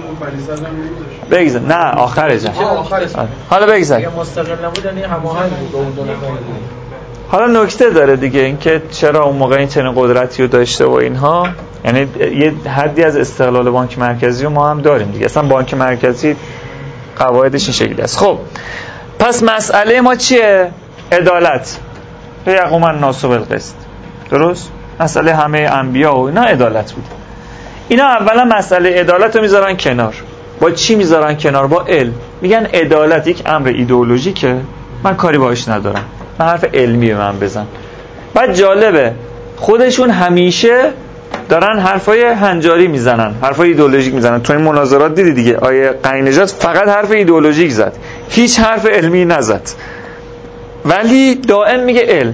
نه آخره جان. حالا بگذاریم مستقل نبود یعنی هماهنگ بود با اون دو نفر. حالا نکته داره دیگه اینکه چرا اون موقع این چنین قدرتی رو داشته و اینها، یعنی یه حدی از استقلال بانک مرکزی رو ما هم داریم دیگه. اصلا بانک مرکزی قواعدش این شکلی است. خب پس مسئله ما چیه؟ عدالت. یقوم الناس بالقسط. درست؟ مسئله همه انبیا و اینا عدالت بود. اینا اولا مسئله عدالت رو میذارن کنار. با چی میذارن کنار؟ با علم. میگن عدالت یک امر ایدئولوژیکه، من کاری باهاش ندارم، من حرف علمی به من بزن. بعد جالبه خودشون همیشه دارن حرفای هنجاری میزنن، حرفای ایدئولوژیک میزنن. تو این مناظرات دیدی دیگه، آیه غنی‌نژاد فقط حرف ایدئولوژیک زد، هیچ حرف علمی نزد، ولی دائم میگه علم.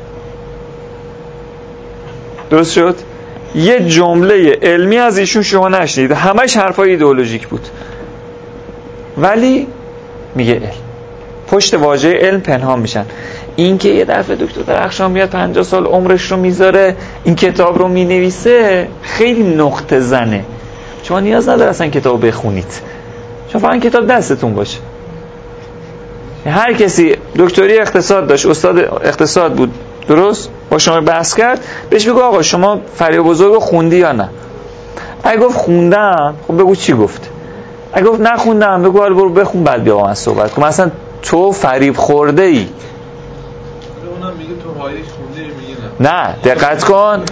درست شد؟ یه جمله علمی از ایشون شما نشنید، همش حرفای ایدئولوژیک بود، ولی میگه علم. پشت واژه علم پنهان میشن. این که یه دفعه دکتر درخشان میاد 50 سال عمرش رو میذاره این کتاب رو مینویسه، خیلی نقطه زنه. شما نیاز نداره اصلا کتاب بخونید، شما فقط کتاب دستتون باشه. هر کسی دکتری اقتصاد داشت، استاد اقتصاد بود، درست؟ با شما بحث کرد، بهش بگو آقا شما فریاد بزرگ خوندی یا نه؟ اگه گفت خوندم، خب بگو چی گفت. اگه گفت نخوندم، بگو حالا برو بخون بعد بیا با من صحبت کن. مثلا تو فریب خورده ای. اونم میگه تو هایش خونده، میگه نه دقت کن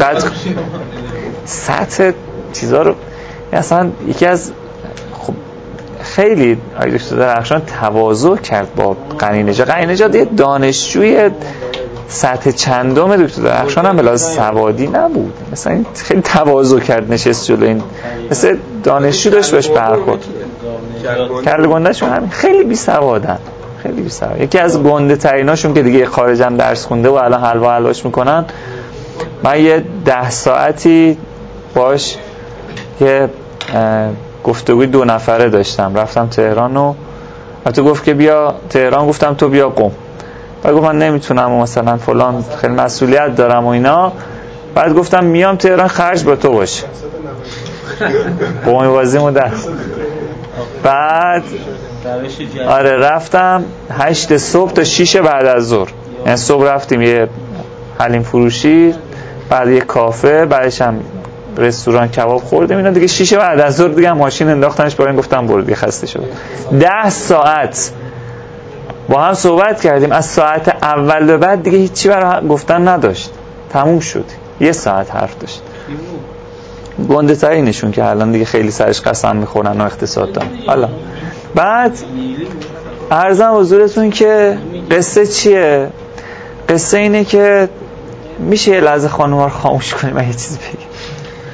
سطح چیزا رو اصلا یکی از خب خیلی دکتر درخشان تواضع کرد با غنی‌نژاد یه دانشجوی سطح چندم دکتر درخشان هم بلا سوادی نبود، مثلا این خیلی تواضع کرد، نشست جلو این مثل دانشجو داشت بهش برخورد. کردگنده‌شون همین خیلی بی سوادن، خیلی بی سواد. یکی از گنده تریناشون که دیگه خارج هم درس خونده و الان حلواش میکنن، من یه 10 ساعتی باش یه گفتگوی 2 نفره داشتم. رفتم تهران و حتی گفت که بیا تهران، گفتم تو بیا قم. بعد گفت من نمیتونم و مثلا فلان خیلی مسئولیت دارم و اینا. بعد گفتم میام تهران، خرج با تو باشه. قومی بازیمو در. بعد آره رفتم 8 صبح تا 6 بعد از ظهر. یعنی صبح رفتیم یه حلیم فروشی، بعد یه کافه، بعدش هم رستوران کباب خوردیم اینا دیگه. 6 بعد از ظهر دیگه ماشین انداختنش با این، گفتم برو دیگه خسته شدم. 10 ساعت با هم صحبت کردیم. از ساعت اول به بعد دیگه هیچی برای گفتن نداشت، تموم شد. 1 ساعت حرف داشت. گنده ترینشون که الان دیگه خیلی سرش قسم میخورن و اقتصاد دارن. حالا بعد عرضم حضورتون که قصه چیه؟ قصه اینه که میشه یه لحظه خانوما رو خاموش کنیم، من یه چیزی بگم.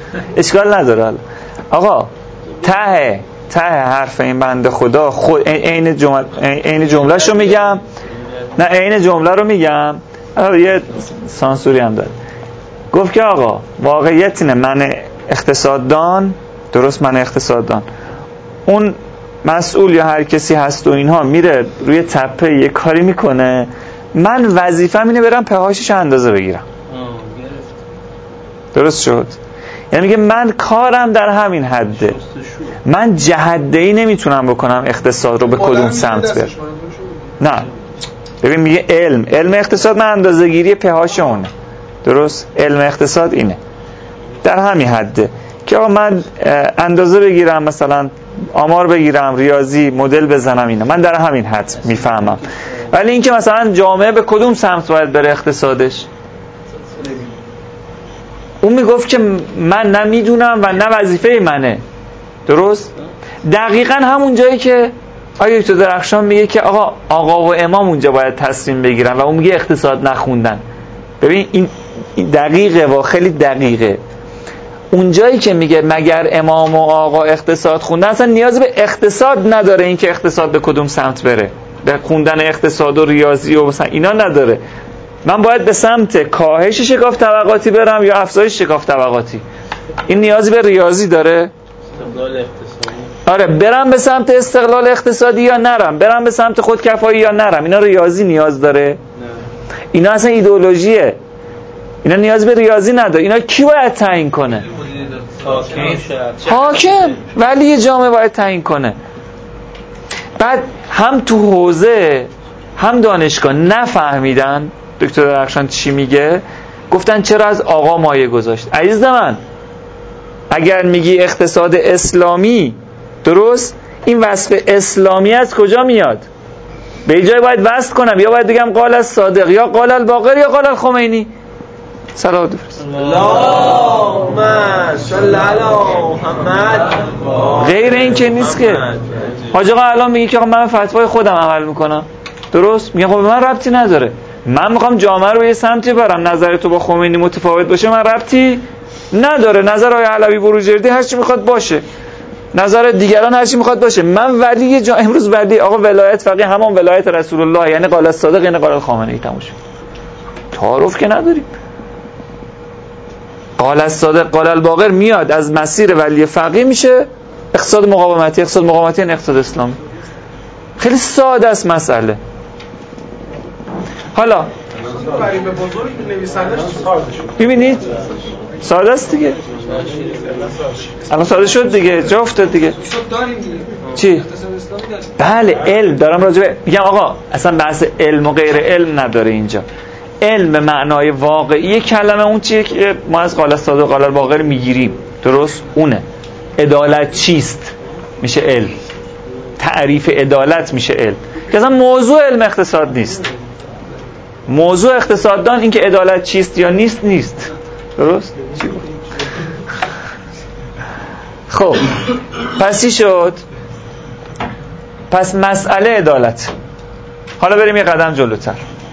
اشکال نداره. آقا ته حرف این بنده خدا خود عین جمله‌شو میگم، نه عین جمله رو میگم، یه سانسوری هم داره. گفت که آقا واقعیت اینه من اقتصاددان، درست، من اقتصاددان، اون مسئول یا هر کسی هست و اینها میره روی تپه یه کاری میکنه، من وظیفه‌م اینه برم پهاشش اندازه بگیرم. درست شد؟ یعنی میگه من کارم در همین حده، من جهده‌ای نمیتونم بکنم اقتصاد رو به کدوم سمت برم. نه ببین میگه علم اقتصاد من اندازه گیری پهاش اونه، درست؟ علم اقتصاد اینه، در همین حده که من اندازه بگیرم، مثلا آمار بگیرم، ریاضی مدل بزنم، اینا من در همین حد میفهمم. ولی اینکه مثلا جامعه به کدوم سمت باید بره اقتصادش، اون میگفت که من نمیدونم و نه وظیفه منه. درست؟ دقیقاً همون جایی که آیه دکتر درخشان میگه که آقا و امام اونجا باید تصمیم بگیرن و اون میگه اقتصاد نخوندن. ببین این دقیقه و خیلی دقیقه. اون جایی که میگه مگر امام و آقا اقتصاد خوندن، اصلا نیازی به اقتصاد نداره این که اقتصاد به کدوم سمت بره، به خوندن اقتصاد و ریاضی و مثلا اینا نداره. من باید به سمت کاهش شکاف طبقاتی برم یا افزایش شکاف طبقاتی. این نیازی به ریاضی داره؟ استقلال اقتصادی. آره، برم به سمت استقلال اقتصادی یا نرم، برم به سمت خودکفایی یا نرم، اینا ریاضی نیاز داره؟ نه. اینا اصلا ایدئولوژیه، اینا نیاز به ریاضی نداره. اینا کی باید تعیین کنه؟ حاکم، ولی جامعه باید تعیین کنه. بعد هم تو حوزه هم دانشگاه نفهمیدن دکتر درخشان چی میگه، گفتن چرا از آقا مایه گذاشت. عزیز من، اگر میگی اقتصاد اسلامی، درست، این وصف اسلامی از کجا میاد؟ به جای باید وصف کنم، یا باید بگم قال الصادق یا قال الباقر یا قال الخمینی. صلوات اللهم صل علی محمد. غیر این که نیست که حاج آقا الان میگه که من فتوای خودم عمل میکنم، درست؟ میگه خب به من ربطی نداره، من میخوام جامعه رو یه سمتی برم، نظر تو با خمینی متفاوت باشه من ربطی نداره، نظر آقای علوی بروجردی هر چی میخواد باشه، نظر دیگران هر چی میخواد باشه، من ولی امروز ولی آقا ولایت فقیه همان ولایت رسول الله، یعنی قال الصادق یعنی قال الخامنه‌ای، تموم شد. تعارف که نداریم. قال الصادق قال الباقر میاد از مسیر ولی فقیه میشه اقتصاد مقاومتی. اقتصاد مقاومتی یعنی اقتصاد اسلامی. خیلی ساده است مسئله. حالا ببینید ساده است دیگه، الان ساده شد دیگه، جا افتاد دیگه. چی؟ بله، علم دارم راجع به میگم. آقا اصلا بحث علم و غیر علم نداره اینجا. علم به معنای واقعی کلمه اون چیه که ما از قال الصادق قال الباقر میگیریم، درست؟ اونه. عدالت چیست؟ میشه علم. تعریف عدالت میشه علم، که اصلا موضوع علم اقتصاد نیست. موضوع اقتصاددان این که عدالت چیست یا نیست. درست؟ خب پس چی شد؟ پس مسئله عدالت. حالا بریم یه قدم جلوتر.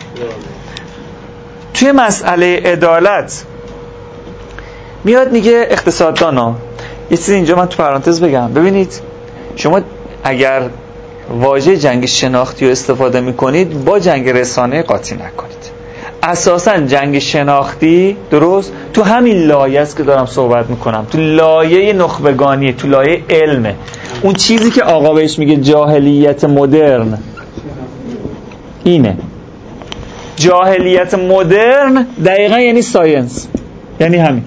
توی مسئله عدالت میاد میگه اقتصاددانا، یه چیزی اینجا من تو پرانتز بگم. ببینید شما اگر واژه جنگ شناختی رو استفاده میکنید با جنگ رسانه قاطی نکنید. اساساً جنگ شناختی، درست، تو همین لایه است که دارم صحبت میکنم، تو لایه نخبگانی، تو لایه علمه. اون چیزی که آقا بهش میگه جاهلیت مدرن اینه. جاهلیت مدرن دقیقا یعنی ساینس، یعنی همین.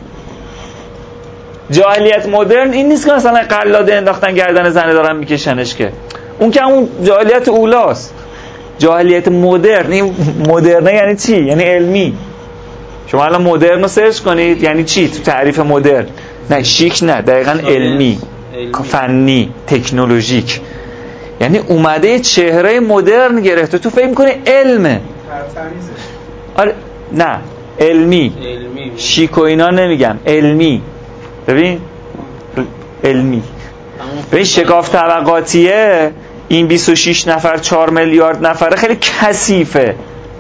جاهلیت مدرن این نیست که مثلا قلاده انداختن گردن زنه دارن میکشنش، که اون که همون جاهلیت اولاست. جاهلیت مدرن، این مدرنه یعنی چی؟ یعنی علمی. شما الان مدرن رو سرچ کنید یعنی چی تو تعریف مدرن؟ نه شیک، نه، دقیقا علمی، فنی، تکنولوژیک. یعنی اومده چهره مدرن گرفته، تو فکر می‌کنی علمه. آره نه، علمی. شیک و اینا نمیگم، علمی. ببین علمی. ببین شکاف طبقاتیه، این 26 نفر 4 میلیارد نفره خیلی کثیفه،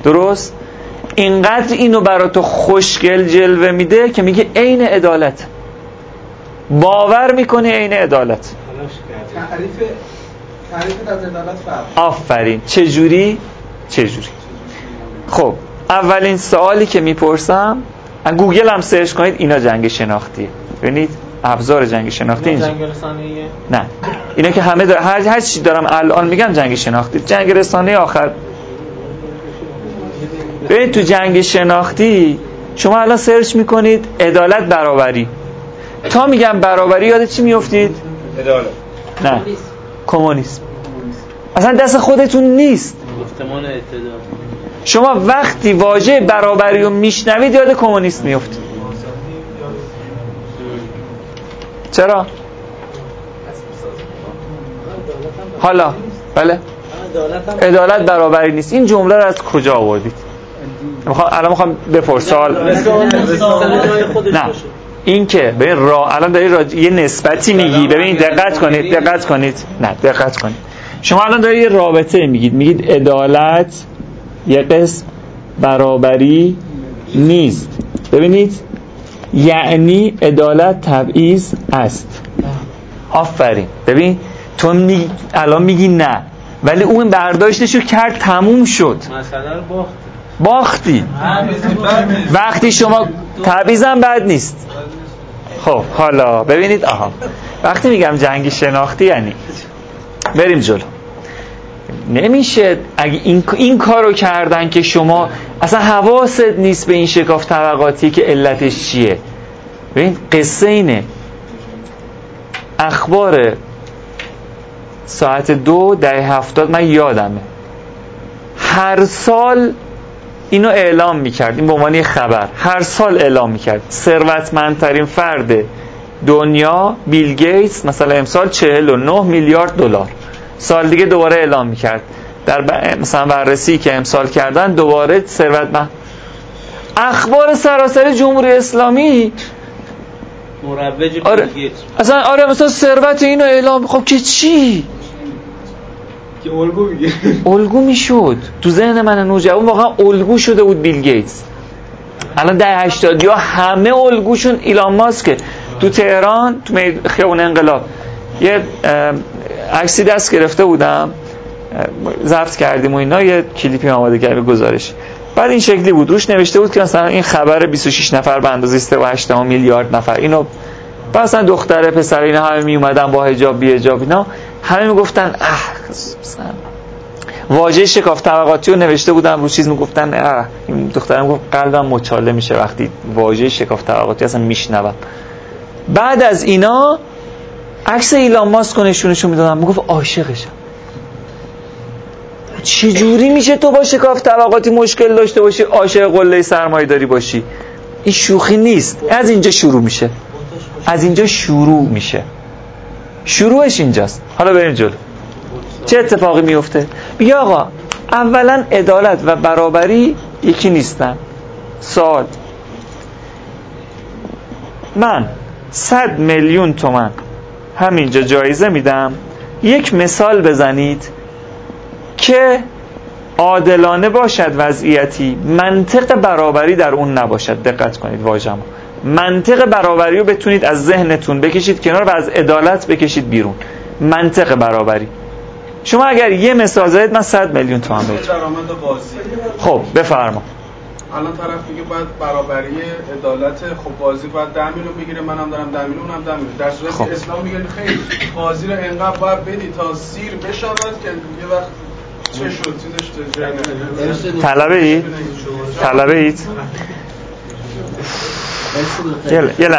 درست؟ اینقدر اینو برای تو خوشگل جلوه میده که میگه عین عدالت. باور میکنی عین عدالت. تعریف از عدالت فرق. آفرین. چجوری؟ خب اولین سوالی که میپرسم، گوگل هم سرچ کنید، اینا جنگ شناختیه. ببینید ابزار جنگ شناختی اینجا. جنگ رسانه‌ایه؟ نه، اینا که همه هر چی دارم الان میگم جنگ شناختی. جنگ رسانه‌ای آخر. ببینید تو جنگ شناختی شما الان سرچ میکنید عدالت برابری، تا میگم برابری یاد چی میافتید؟ عدالت. نه، کمونیسم. اصلا دست خودتون نیست. گفتمان اعتدال. شما وقتی واژه برابری رو میشنوید یاد کمونیست میافتید. چرا؟ حالا بله، عدالت برابری نیست. این جمله رو از کجا آوردید؟ الان میخوام بپرسم. نه، این که ببین الان داری یه نسبتی میگی. ببین دقت کنید. نه دقت کنید. شما الان داری یه رابطه میگید عدالت یه قسم برابری نیست. ببینید یعنی عدالت تبعیض است. آفرین. ببین تو الان میگی نه، ولی اون برداشتشو کرد، تموم شد. مسئله رو باختی. وقتی شما تبعیضم بد نیست. خب حالا ببینید وقتی میگم جنگ شناختی یعنی بریم جلو. نمیشه اگه این کارو کردن که شما اصلا حواست نیست به این شکاف طبقاتی که علتش چیه. ببین قصه اینه، اخبار ساعت 2 دهه 70 من یادمه هر سال اینو اعلام میکرد، این به عنوان خبر هر سال اعلام میکرد ثروتمندترین فرد دنیا بیل گیتس مثلا امسال 49 میلیارد دلار. سال دیگه دوباره اعلام میکرد در مثلا بررسی که امسال کردن دوباره ثروتمند. اخبار سراسر جمهوری اسلامی مروج بیل گیتس. اصلا مثلا ثروت اینو اعلام. خب که چی؟ که الگو میگه. الگو میشد تو ذهن من نوجوان، واقعا الگو شده بود بیل گیتس. الان در 80 همه الگوشون ایلان ماسکه. تو تهران تو خیابون انقلاب یه عکسی دست گرفته بودم، ضبط کردیم و اینا، یه کلیپی آماده کردیم گزارش. بعد این شکلی بود، روش نوشته بود که مثلا این خبر 26 نفر به اندازه 3.8 میلیارد نفر اینو، مثلا دختر پسر اینا همه می اومدن با حجاب بی حجاب، اینا همه میگفتن واژه شکاف طبقاتی رو نوشته بودم رو چیز، میگفتن این دخترم گفت قلبم مچاله میشه وقتی واژه شکاف طبقاتی اصلا میشنوم. بعد از اینا عکس ایلان ماسک نشونشون میدادم، میگفت عاشقشم. چجوری میشه تو با شکاف طبقاتی مشکل داشته باشی عاشق قله سرمایه‌داری باشی؟ این شوخی نیست. از اینجا شروع میشه. شروعش اینجاست. حالا بریم جلو. چه اتفاقی میفته؟ بیا آقا اولا عدالت و برابری یکی نیستن. سوال، من 100 میلیون تومان همینجا جایزه میدم، یک مثال بزنید که عادلانه باشد وضعیتی، منطق برابری در اون نباشد. دقت کنید واژه‌مو. منطق برابری رو بتونید از ذهنتون بکشید کنار و از عدالت بکشید بیرون. منطق برابری. شما اگر یه مثال زدید من 100 میلیون تومان بهتون. درآمد بازی. خب بفرما. الان طرف میگه باید برابری عدالت، خب بازی باید 10 میلیون بگیره، منم دارم 10 میلیون، اونم 10 میلیون. در صورتی که اسلام میگه خیلی بازی رو انقدر باید بدی تا سیر بشود که یه وقت چه شد چیزش تجربه طلبه اید یه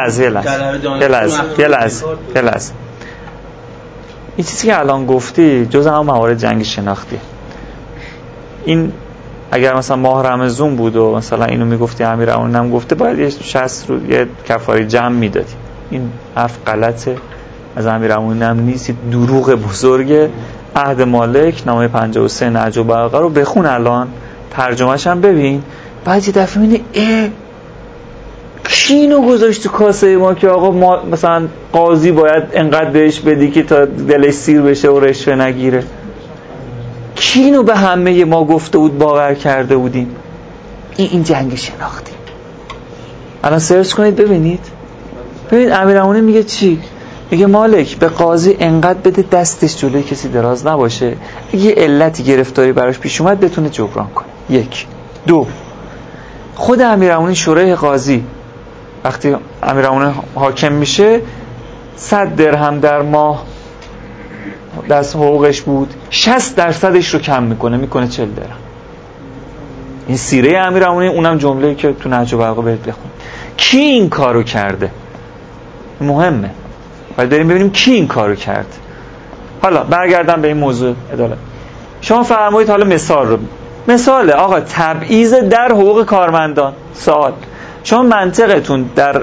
لحظه این چیزی که الان گفتی جز هم موارد جنگ شناختی. این اگر مثلا ماه رمضان بود و مثلا اینو میگفتی امیرالمومنین هم گفته، باید یه 60 رو یه کفاره جمع میدادی. این حرف غلطه، از امیرالمومنین هم نیست، دروغ بزرگه. عهد مالک نامه 53 نهج البلاغه رو بخون، الان ترجمه‌ش هم ببین، بعد یه دفعه میبینی کی اینو گذاشت تو کاسه ما که آقا ما مثلا قاضی باید انقدر بهش بدی که تا دلش سیر بشه و رشوه نگیره. کی اینو به همه ما گفته بود، باور کرده بودیم؟ این جنگ شناختی. الان سرچ کنید ببینید ببین امیرالمومنین میگه چی؟ میگه مالک به قاضی انقدر بده دستش جلوی کسی دراز نباشه، یه علتی گرفتاری براش پیش اومد بتونه جبران کنه. 1 2 خود امیرالمومنین شورای قاضی وقتی امیرالمومنین حاکم میشه 100 درهم در ماه دست حقوقش بود، 60% رو کم میکنه 40 درهم. این سیره امیرالمومنین، اونم جمله‌ای که تو نهج البلاغه برید بخون. کی این کارو کرده؟ مهمه. باید بریم ببینیم کی این کارو کرد. حالا برگردم به این موضوع عدالت. شما فرمایید حالا مثال آقا تبعیض در حقوق کارمندان. سوال، شما منطقتون در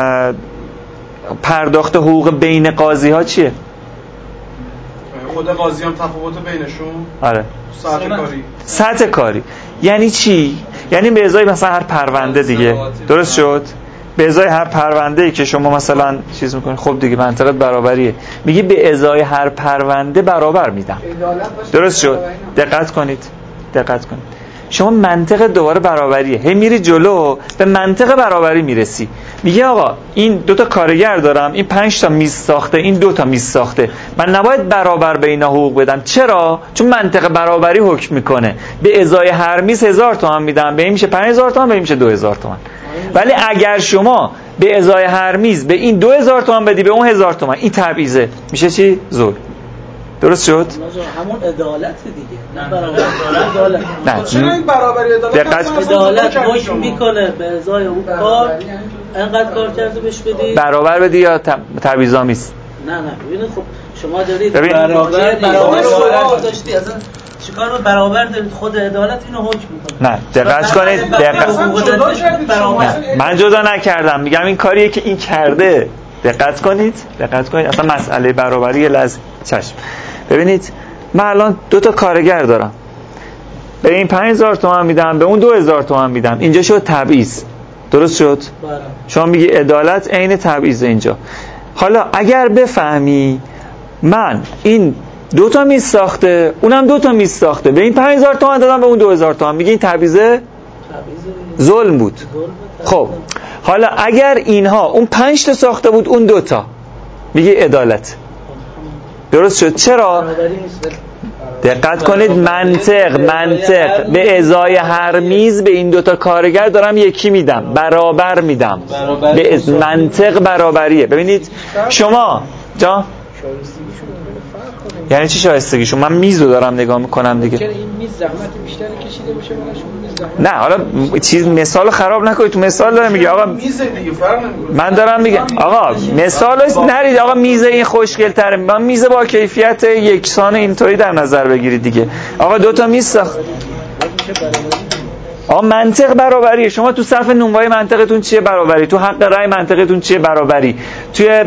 پرداخت حقوق بین قاضی ها چیه؟ خود قاضی هم تفاوت بینشون؟ آره. سطح کاری. یعنی چی؟ یعنی به ازای مثلا هر پرونده دیگه، درست شد؟ به ازای هر پرونده‌ای که شما مثلا چیز میکنید، خب دیگه منطقه برابریه، میگی به ازای هر پرونده برابر میدم. درست شد؟ دقت کنید. شما منطقه دوباره برابریه، هی میری جلو به منطقه برابری میرسی. میگه آقا این 2 تا کارگر دارم، این 5 تا میز ساخته، این 2 تا میز ساخته، من نباید برابر به اینا حقوق بدم. چرا؟ چون منطقه برابری حکم میکنه به ازای هر میز 1000 تومان میدم، به این میشه 5000 تومان، به این میشه 2000 تومان. ولی اگر شما به ازای هر میز به این 2000 تومان بدی، به اون 1000 تومان، این تبعیضه، میشه چی؟ ظلم. درست شد؟ همون عدالت دیگه. نه برابری عدالت. نه چرا این برابری عدالت حکم میکنه به ازای اون کار انقدر کار کرده بهش بدی؟ برابر بدی یا تبعیض‌آمیز؟ نه ببینید خب شما دارید برابر داشتی اصلا چیکار رو برابر دارید، خود عدالت اینو حکم میکنه. نه دقت کنید، من جدا نکردم، میگم این کاریه که این کرده. دقت کنید اصلا مسئله برابری لازم. چشم. ببینید من الان 2 تا کارگر دارم، به این 5000 تومان میدم، به اون 2000 تومان میدم، اینجا شد تبعیض. درست شد؟ شما میگی عدالت عین تبعیض اینجا. حالا اگر بفهمی من این 2 تا میز ساخته، اونم 2 تا میز ساخته، به این 5000 تومان دادم، به اون 2000 تومان، میگی این تبعیضه؟ ظلم بود. خب حالا اگر اینها اون 5 تا ساخته بود، اون 2 تا، میگی عدالت. درست شد؟ چرا؟ دقت کنید، منطق به ازای هر میز به این 2 تا کارگر دارم یکی میدم، برابر میدم، به منطق برابریه. ببینید شما جا یعنی چی شایستگیشون؟ من میزو دارم نگاه میکنم دیگه. چرا این میز زحمت بیشتری کشیده باشه ولی شما میز زحمت؟ نه حالا چیز مثال خراب نکنید، تو مثال داره میگه آقا میز دیگه فرق نمیکنه. من دارم میگم آقا مثال نرید آقا میز این خوشگل تره، من میز با کیفیت یکسان اینطوری در نظر بگیرید دیگه. آقا 2 تا میز ساخت، آقا منطق برابریه. شما تو صف نونوای منطقتون چیه برابری؟ تو حق رأی منطقتون چیه برابری؟ توی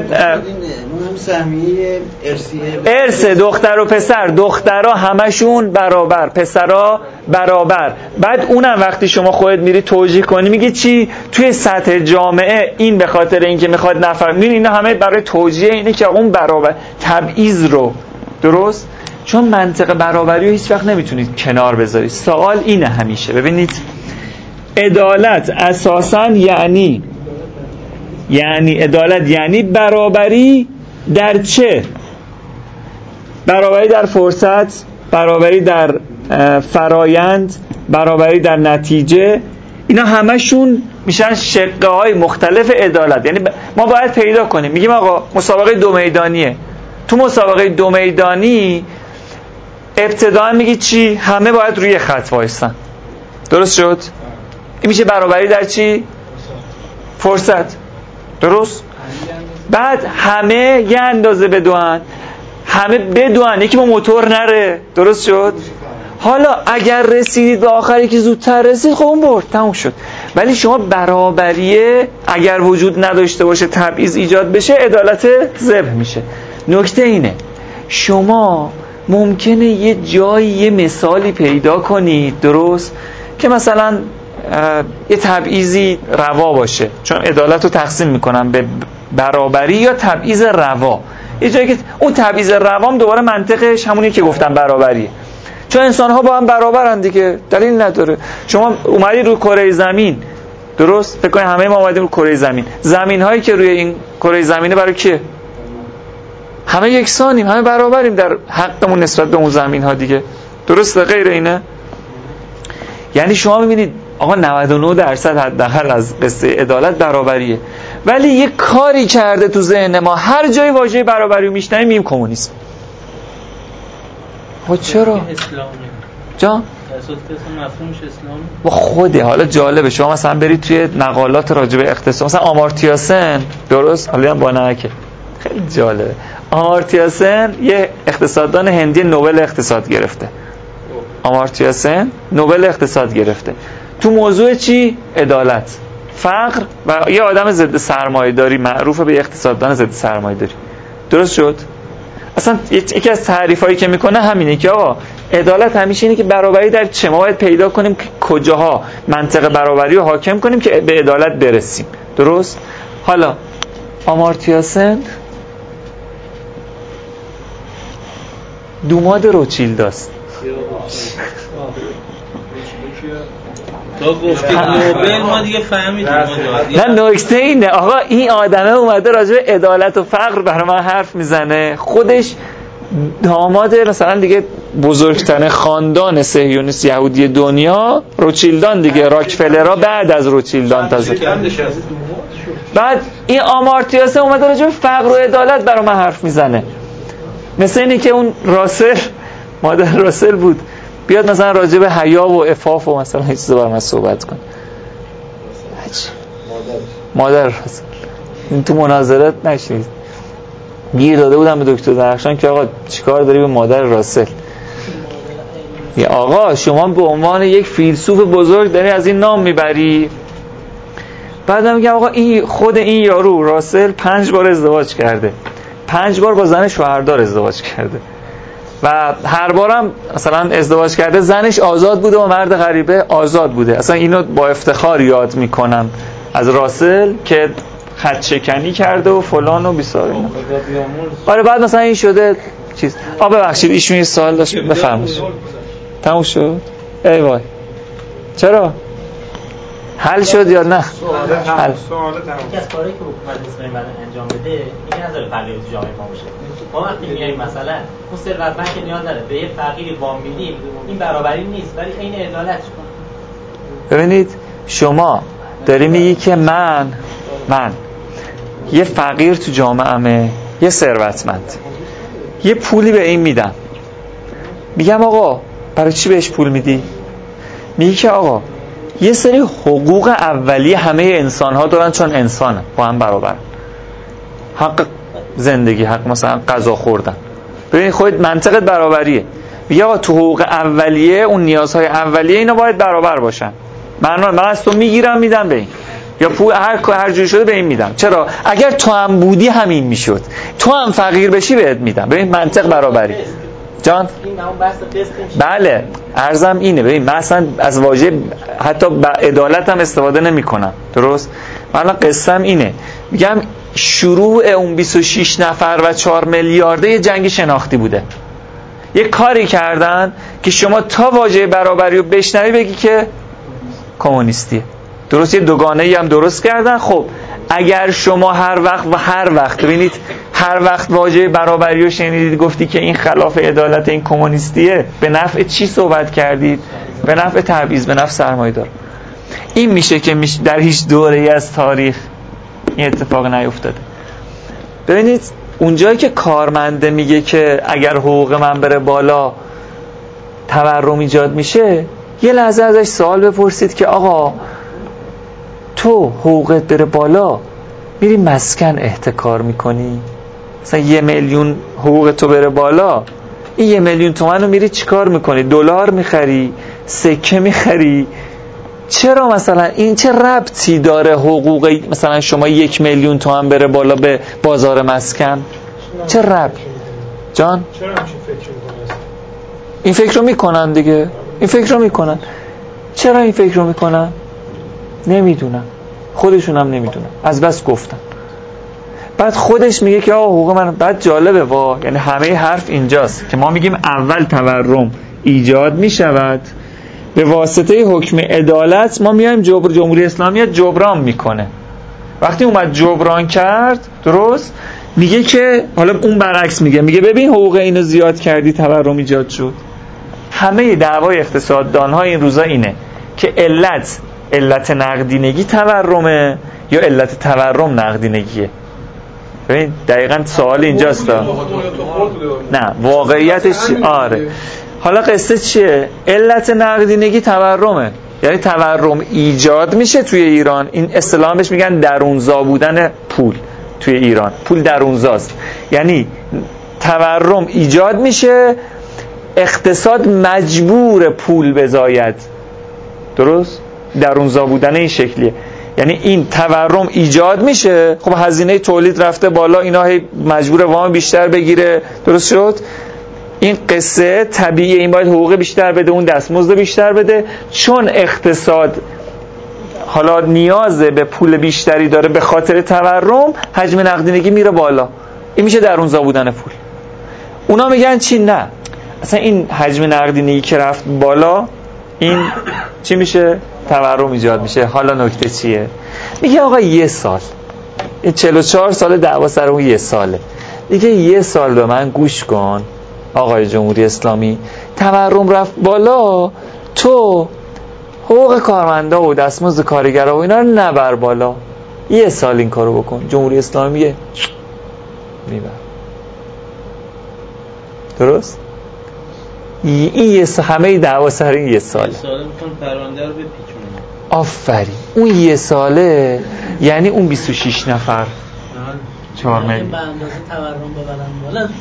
سهمیه ارث دختر و پسر، دخترها همشون برابر، پسرها برابر. بعد اونم وقتی شما خودت میری توجیه کنی میگی چی؟ توی سطح جامعه این به خاطر اینکه میخواد نفهمین، اینا همه برای توجیه اینه که اون برابر تبعیض رو. درست؟ چون منطق برابری رو هیچ وقت نمیتونید کنار بذارید. سوال اینه همیشه. ببینید عدالت اساساً یعنی عدالت یعنی برابری در چه؟ برابری در فرصت، برابری در فرایند، برابری در نتیجه. اینا همشون میشن شقه های مختلف عدالت. یعنی ما باید پیدا کنیم، میگیم آقا مسابقه 2 میدانیه، تو مسابقه 2 میدانی ابتداً میگی چی؟ همه باید روی خط وایسن. درست شد؟ این میشه برابری در چی؟ فرصت. درست؟ بعد همه یه اندازه بدوئن، همه بدوئن، یکی با موتور نره. درست شد؟ حالا اگر رسیدید به آخری که زودتر رسید، خب اون برد، تموم شد. ولی شما برابریه اگر وجود نداشته باشه، تبعیض ایجاد بشه، عدالت ذبح میشه. نکته اینه شما ممکنه یه جایی یه مثالی پیدا کنید، درست، که مثلا یه تبعیضی روا باشه، چون عدالت رو تقسیم میکنم به برابری یا تبعیض روا. یه جایی که اون تبعیض روام دوباره منطقش همونی که گفتم برابریه، چون انسان ها با هم برابرن دیگه، دلیل نداره. شما اومدید رو کره زمین درست؟ فکر کنید همه ما اومدیم رو کره زمین. زمین هایی که روی این کره زمینه برای کیه؟ همه یکسانیم، همه برابریم در حقمون نسبت به اون زمین ها دیگه. درسته؟ غیر اینه؟ یعنی شما میبینید آقا 99% حداقل از قصه عدالت برابریه، ولی یه کاری کرده تو ذهن ما هر جای واژه برابری رو میشنویم میگیم کمونیسم. چرا؟ جان؟ مفهومش اسلامی با خوده. حالا جالبه شما مثلا برید توی مقالات راجع به اقتصاد، مثلا آمارتیا سن، درست؟ حالا هم با نمکه، خیلی جالبه. آمارتیا سن یه اقتصاددان هندی نوبل اقتصاد گرفته. آمارتیا سن نوبل اقتصاد گرفته تو موضوع چی؟ عدالت، فقر و یه آدم ضد سرمایه‌داری، معروفه به اقتصاددان ضد سرمایه‌داری. درست شد؟ اصلا یکی از تعریفایی که میکنه همینه که آقا عدالت همیشه اینه که برابری در چه، ما باید پیدا کنیم که کجاها منطق برابری رو حاکم کنیم که به عدالت برسیم. درست؟ حالا آمارتیا سن دوماد روچیلد است. تا گفتی نوبل ما دیگه فهمیدیم. نه نکته اینه آقا این آدمه اومده راجع به عدالت و فقر برای من حرف میزنه، خودش داماد مثلا دیگه بزرگترین خاندان صهیونیست یهودی دنیا، روچیلدان دیگه، راکفلرها بعد از روچیلدان تازه. بعد این آمارتیا سن اومده راجع به فقر و عدالت برای من حرف میزنه. مثل اینی که اون راسل، مادر راسل بود، بیاد مثلا راجع به حیا و عفاف و مثلا هیچ چیزی برام صحبت کن. مادر راسل این تو مناظرات نشید گیر داده بودم به دکتر درخشان که آقا چیکار داری به مادر راسل؟ یا آقا شما به عنوان یک فیلسوف بزرگ داری از این نام میبری؟ بعدم میگم آقا این خود این یارو راسل 5 بار ازدواج کرده، 5 بار با زن شوهردار ازدواج کرده و هر بارم مثلا ازدواج کرده زنش آزاد بوده و مرد غریبه آزاد بوده. اصلا اینو با افتخار یاد میکنم از راسل که خط شکنی کرده و فلان و بیسار اینا. آره بعد مثلا این شده چیز. ببخشید ایشون یه سوال داشت، بفرمایید. تموم شد؟ ای وای چرا؟ حل شد یا نه؟ سوال تموم. یکی از کارهایی که حکومت اسلامی بعد انجام بده اینکه نذاره فقیر تو جامعه ما باشه. ما وقتی میایم مثلا اون ثروتمند که نیاز داره به یه فقیری وام میدیم، این برابری نیست ولی این عدالت کنه. ببینید شما داری میگی که من یه فقیر تو جامعه‌مه، یه ثروتمند، یه پولی به این میدم، میگم آقا برای چی بهش پول میدی؟ میگی که آقا یه سری حقوق اولیه همه انسان ها دارن چون انسانن، با هم برابر، حق زندگی، حق مثلا غذا خوردن. ببین خودت منطقت برابریه، میگه آقا تو حقوق اولیه اون نیازهای اولیه اینا باید برابر باشن. من از تو میگیرم میدم به این، یا پول هر جوری شده به این میدم. چرا؟ اگر تو هم بودی همین میشد، تو هم فقیر بشی بهت میدم. ببین منطق برابری. جان؟ بله عرضم اینه. ببین من اصلا از واژه حتی عدالت هم استفاده نمی کنم. درست؟ من قصم اینه، میگم شروع اون 26 نفر و 4 میلیارده یه جنگ شناختی بوده. یه کاری کردن که شما تا واژه برابری رو بشنوی بگی که کمونیستیه. درست؟ یه دوگانه‌ای هم درست کردن. خب اگر شما هر وقت ببینید هر وقت واژه برابری رو شنیدید گفتی که این خلاف عدالت، این کمونیستیه، به نفع چی صحبت کردید؟ به نفع تبعیض، به نفع سرمایه‌دار. این میشه که در هیچ دوره‌ای از تاریخ این اتفاق نیفتاده. ببینید اونجایی که کارمنده میگه که اگر حقوق من بره بالا تورم ایجاد میشه، یه لحظه ازش سوال بپرسید که آقا تو حقوقت بره بالا میری مسکن احتکار میکنی؟ مثلا 1 میلیون حقوق تو بره بالا، این 1 میلیون تومان رو میری چیکار میکنی؟ دلار میخری؟ سکه میخری؟ چرا مثلا این چه ربطی داره حقوق مثلا شما 1 میلیون تومان بره بالا به بازار مسکن؟ چه ربط؟ جان؟ چرا همچین فکر میکنن؟ این فکر رو میکنن دیگه، این فکر رو میکنن. چرا این فکر رو میکنن؟ نمیدونم، خودشون هم نمیدونن، از بس گفتن. بعد خودش میگه که آقا حقوق من. بعد جالبه یعنی همه حرف اینجاست که ما میگیم اول تورم ایجاد میشود، به واسطه حکم عدالت ما میایم جمهوری اسلامی جبران میکنه. وقتی اومد جبران کرد، درست میگه که حالا اون برعکس میگه ببین حقوق اینو زیاد کردی، تورم ایجاد شد. همه دعوای اقتصاددان‌ها این روزا اینه که علت نقدینگی تورمه یا علت تورم نقدینگیه. ببین دقیقاً سوال اینجاست. نه واقعیتش آره. حالا قصه چیه؟ علت نقدینگی تورمه، یعنی تورم ایجاد میشه توی ایران. این اصطلاحش میگن درونزا بودن پول توی ایران. پول درونزاست، یعنی تورم ایجاد میشه، اقتصاد مجبور پول بزاید. درست؟ درونزا بودن این شکلیه، یعنی این تورم ایجاد میشه، خب هزینه تولید رفته بالا، اینا هی مجبور وام بیشتر بگیره. درست شد؟ این قصه طبیعیه، این باید حقوق بیشتر بده، اون دستمزد بیشتر بده، چون اقتصاد حالا نیاز به پول بیشتری داره به خاطر تورم، حجم نقدینگی میره بالا. این میشه درونزا بودن پول. اونا میگن چی؟ نه اصلا این حجم نقدینگی که رفت بالا، این چی میشه؟ تورم ایجاد میشه. حالا نکته چیه؟ میگه آقا یه سال، این 44 سال دعوا سر اون یه ساله، دیگه یه سال به من گوش کن آقای جمهوری اسلامی. تورم رفت بالا، تو حقوق کارمندا و دستمزد کارگرا و اینا رو نبر بالا، یه سال این کارو بکن. جمهوری اسلامی میبر. درست؟ این یه سال، همه دعوا سر این یه ساله. یه ساله میخوان پرونده رو بپیچونن. آفرین. اون یه ساله یعنی اون 26 نفر 4 میلیون به اندازه تورم ببرن بالا،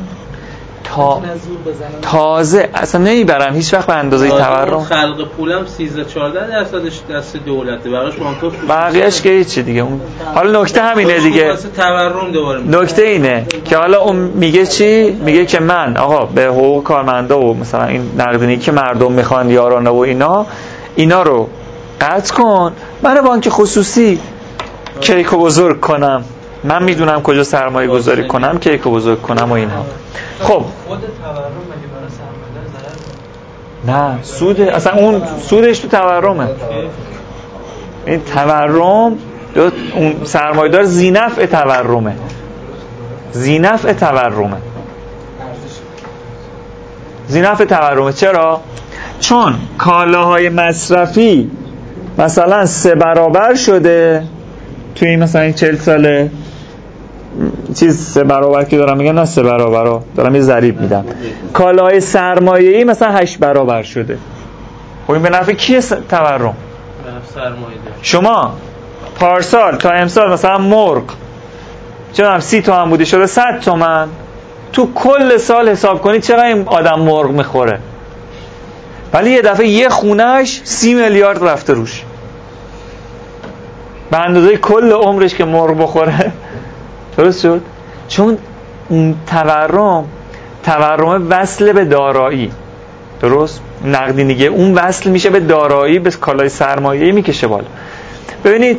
تازه اصلا نمیبرن هیچ وقت به اندازه تورم. خلق پولم 13-14% دست دولته، بقیه‌اش که هیچ دیگه. اون حالا نکته همینه دیگه. تورم دوباره نکته اینه که حالا اون میگه چی؟ میگه که من آقا به حقوق کارمندا و مثلا این نقدینگی که مردم میخوان یارانه و اینا رو قطع کن، من بانک خصوصی کیکو بزرگ کنم، من میدونم کجا سرمایه گذاری کنم، کیکو بزرگ کنم و اینها. خب خود تورم مگه برای سرمایه‌دار ضرر؟ نه سوده، اصلا اون سودش تو تورمه. این تورم اون سرمایه‌دار ذینفع تورمه، ذینفع تورمه. چرا؟ چون کالاهای مصرفی مثلا 3 برابر شده توی این مثلا این 40 ساله، چیز 3 برابر که دارم میگن، نه 3 برابر ها دارم یه ضریب میدم. کالاهای سرمایه‌ای مثلا 8 برابر شده. خب این به نفع کیه؟ تورم. شما پارسال تا امسال مثلا مرغ چقدر 30 تومن بوده شده 100 تومن، تو کل سال حساب کنید چقدر این آدم مرغ میخوره، ولی یه دفعه یه خونهش 30 میلیارد رفته روش، به اندازه کل عمرش که مرغ بخوره. درست شد؟ چون اون تورم وصل به دارایی. درست؟ نقدینگی اون وصل میشه به دارایی، به کالای سرمایه‌ای میکشه بالا. ببینید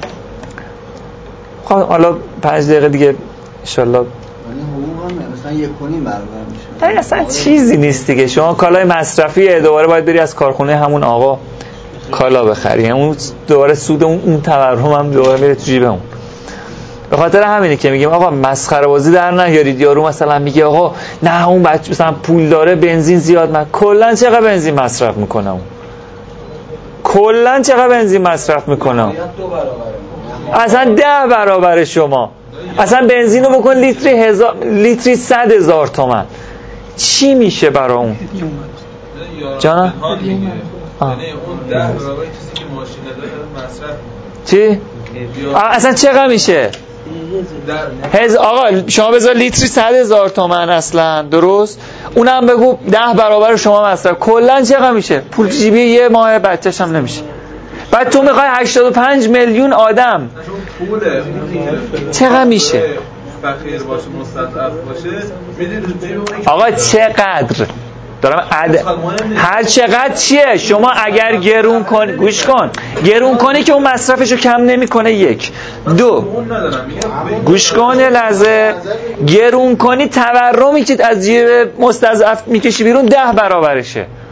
حالا 5 دقیقه دیگه ان شاء الله مثلا 1.5 برابر میشه. اصلا چیزی نیست دیگه. شما کالای مصرفی دوباره باید بری از کارخونه همون آقا کالا بخری، اون دوباره سود اون تورم هم دوباره میره تو جیب اون. به خاطر همینه که میگیم آقا مسخره بازی در نیارید. یارو مثلا میگه آقا نه اون بچه مثلا پول داره بنزین زیاد، من کلا چقدر بنزین مصرف میکنه، اون کلا چقدر بنزین مصرف میکنه، اصلا 10 برابر شما. اصلا بنزین رو بکن لیتری 100,000 تومان، چی میشه برای اون؟ جانا؟ یعنی اون 10 برابر کسی که ماشین داره مصرف چی؟ اصلا چقدر میشه؟ آقا شما بذار لیتری 100,000 تومان اصلا، درست؟ اونم بگو 10 برابر شما مصرف، کلا چقدر میشه؟ پول جیبی یه ماه بچه‌ش هم نمیشه. بعد تو میخوای 85 میلیون آدم پوله چقدر میشه؟ فقیر باشه مستضعف باشه میدید آقا چقدر دارم هر چقدر چیه؟ شما اگر گرون کنی، گوش کن، گرون کنی که اون مصرفشو کم نمیکنه. 1 2 گوش کن یه لحظه، گرون کنی تورمی که از جیب مستضعف میکشی بیرون 10 برابرشه.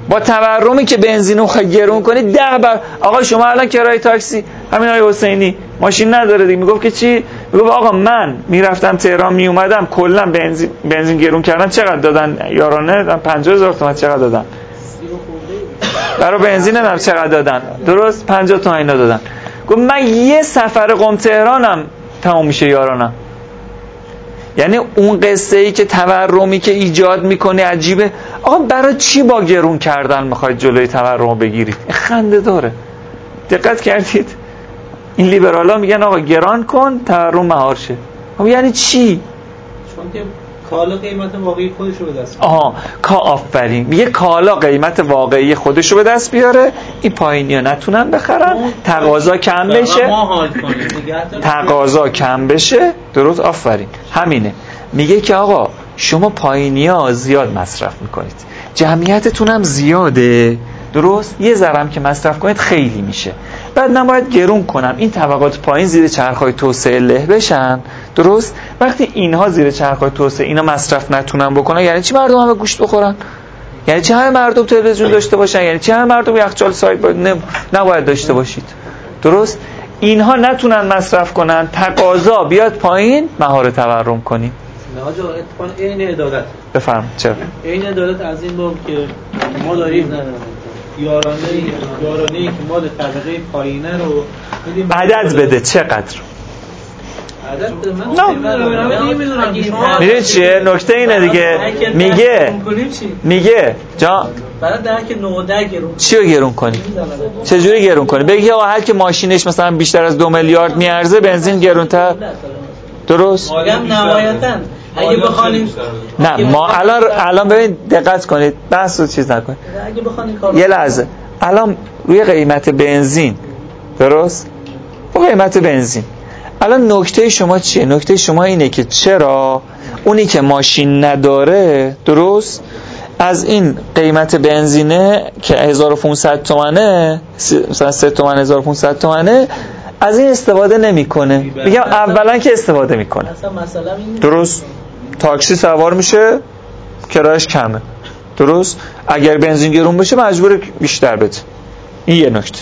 با تورمی که بنزینو گرون کنی 10 بر. آقا شما الان کرایه تاکسی، همین آقای حسینی ماشین نداره دیگه، میگفت که چی؟ میگفت آقا من میرفتم تهران میومدم کلا بنزین گرون کردم، چقدر دادن یارانه؟ 50,000 تومان چقدر دادن برای بنزین؟ ندارم چقدر دادن، درست 50 تومن اینا دادن. گفت من یه سفر قم تهرانم تمام میشه یارانم. یعنی اون قصه ای که تورمی که ایجاد میکنه عجیبه. آقا برای چی با گرون کردن میخواید جلوی تورم بگیرید؟ خنده داره. دقت کردید این لیبرالا میگن آقا گران کن تورم مهار شه. خب یعنی چی؟ چون که کالا قیمت واقعی خودش رو به دست بیاره. آفرین، میگه کالا قیمت واقعی خودش رو به دست بیاره، این پایینیا نتونن بخرن، تقاضا کم بشه، تقاضا کم بشه. درست، آفرین، همینه. میگه که آقا شما پایینیا زیاد مصرف میکنید، جمعیتتون هم زیاده، درست، یه ذرم که مصرف کنید خیلی میشه، بعد من باید گرون کنم این طبقات پایین زیر چرخهای توسعه له بشن، درست. وقتی اینها زیر چرخهای توسعه اینا مصرف نتونن بکنن، یعنی چی مردم همه گوشت بخورن؟ یعنی چی همه مردم تلویزیون داشته باشن؟ یعنی چی همه مردم یخچال سایت نباید داشته باشید، درست. اینها نتونن مصرف کنن، تقاضا بیاد پایین، مهار تورم کنیم. نه آجا اتفاقا این عدالت بفهم چرا؟ این عدالت از این باب که ما داریم یارانه که ما در طبقه پایینه رو میدیم عدد بده چقدر؟ عدد بده من نمیدونم. میدونی چیه؟ نکته اینه دیگه، میگه جا برای درک 19 گرون چی رو گرون کنی؟ چجوری گرون کنی؟ بگی آقا هر کی ماشینش مثلا بیشتر از 2 میلیارد میارزه بنزین گرونتر، درست؟ میگم نهایتاً اگه بخوایم نه ما الان ببین دقت کنید، بحث رو چیز نکنید. اگه بخوایم یه لحظه، الان روی قیمت بنزین، درست؟ رو قیمت بنزین الان نکته شما چیه؟ نکته شما اینه که چرا اونی که ماشین نداره، درست، از این قیمت بنزینه که 1500 تومنه، مثلا 3 تومن 1500 تومنه، از این استفاده نمیکنه. میگم اولا که استفاده میکنه، درست، تاکسی سوار میشه کرایش کمه، درست، اگر بنزین گرون بشه مجبوره بیشتر بده. این یه نکته.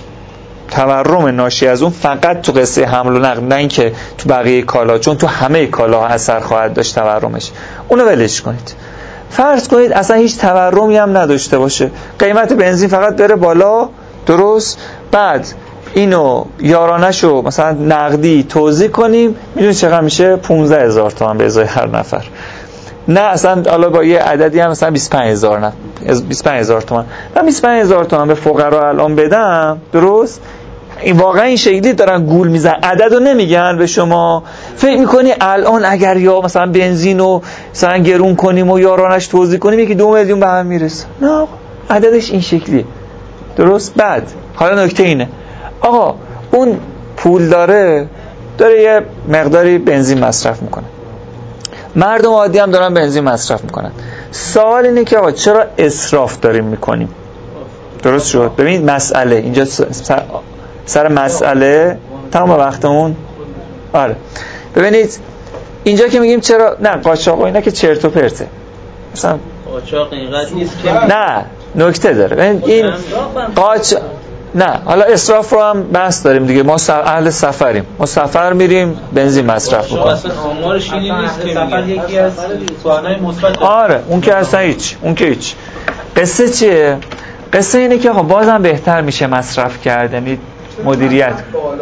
تورم ناشی از اون فقط تو قصه حمل و نقل، نه اینکه تو بقیه کالا، چون تو همه کالا اثر خواهد داشت تورمش. اونو ولش کنید. فرض کنید اصلا هیچ تورمی هم نداشته باشه، قیمت بنزین فقط بره بالا، درست، بعد اینو یارانشو مثلا نقدی توزیع کنیم، میدونی چقدر میشه؟ 15,000 تومان به ازای هر نفر. نه اصلا حالا با یه عددی هم مثلا 25,000، نه 25,000 تومان. من 25,000 تومان به فقرا الان بدم، درست، این واقعا این شکلی دارن گول میزن، عددو نمیگن به شما. فکر میکنی الان اگر یا مثلا بنزینو مثلا گرون کنیم و یارانش توزیع کنیم یکی 2 میلیون به هم میرسه؟ نه، عددش این شکلیه، درست. بعد حالا نکته اینه، آقا اون پول داره یه مقداری بنزین مصرف میکنه، مردم عادی هم دارن بنزین مصرف میکنن. سوال اینه که آقا چرا اسراف داریم میکنیم؟ درست شد. ببینید مسئله اینجا سر مسئله تمام وقتمون. آره ببینید اینجا که میگیم چرا نه قاچاق و اینا که چرت و پرته، مثلا قاچاق اینقدر نیست که نه نکته داره. ببین این قاچاق نه، حالا اسراف رو هم بحث داریم دیگه، ما اهل سفریم، ما سفر میریم بنزین مصرف میکنیم. اصلا آمارش این نیست که سفر یکی از سوانای مثبت. آره اون که اصلا هیچ، اون که هیچ. قصه چیه؟ قصه اینه که آقا بازم بهتر میشه مصرف کرد، یعنی مدیریت.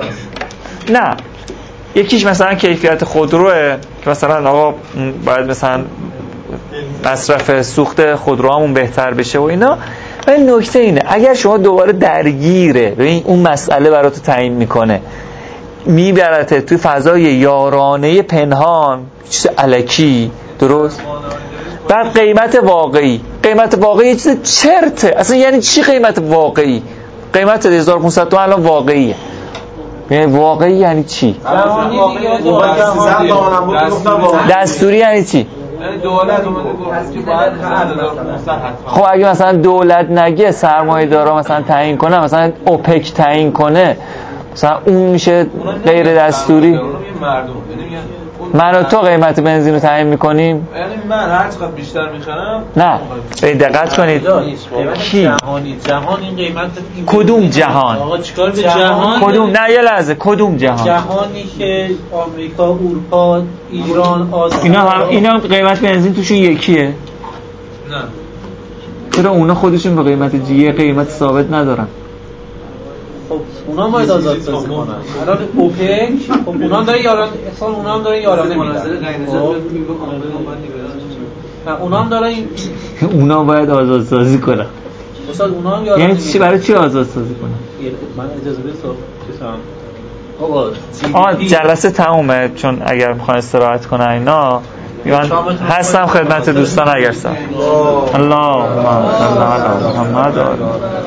نه یکیش مثلا کیفیت خودروه که مثلا آقا باید مثلا مصرف سوخت خودروامون بهتر بشه و اینا. ولی نکته اینه اگر شما دوباره درگیره، ببین اون مسئله برات تعیین میکنه، میبرته توی فضای یارانه پنهان، چیز الکی، درست. بعد قیمت واقعی چیز چرته اصلا. یعنی چی قیمت واقعی؟ قیمت 1500 تومان الان واقعیه. یعنی واقعی یعنی چی؟ دستوری یعنی چی؟ دولت اومده گفت که باید خب اگه مثلا دولت نگه، سرمایه‌دارا مثلا تعیین کنه، مثلا اوپک تعیین کنه، مثلا اون میشه غیر دستوری. مردم یعنی من و تو قیمت بنزین رو تعیین میکنیم. یعنی من هر چقدر بیشتر میخرم. نه به دقت کنید کی جهان این قیمت کدوم جهان؟ آقا چیکار به جهان؟ کدوم؟ نه یه لحظه کدوم جهان؟ جهانی که آمریکا، اروپا، ایران، آسیا اینا قیمت بنزین توشون یکیه؟ نه. چرا اونا خودشون به قیمت جیه قیمت ثابت ندارن؟ خب اونا باید آزادسازی کنن. الان اوپک خب اونا داره یارانه اصلا اونا هم داره یارانه میدن. اونا هم داره اونا باید آزادسازی کنن. استاد اونا هم یارانه یعنی چی برای چی آزادسازی کنن؟ من اجازه بدید آقا جلسه تمومه چون اگر میخوان استراحت کنن اینا من هستم خدمت دوستان اگر سر اللهم صل علی محمد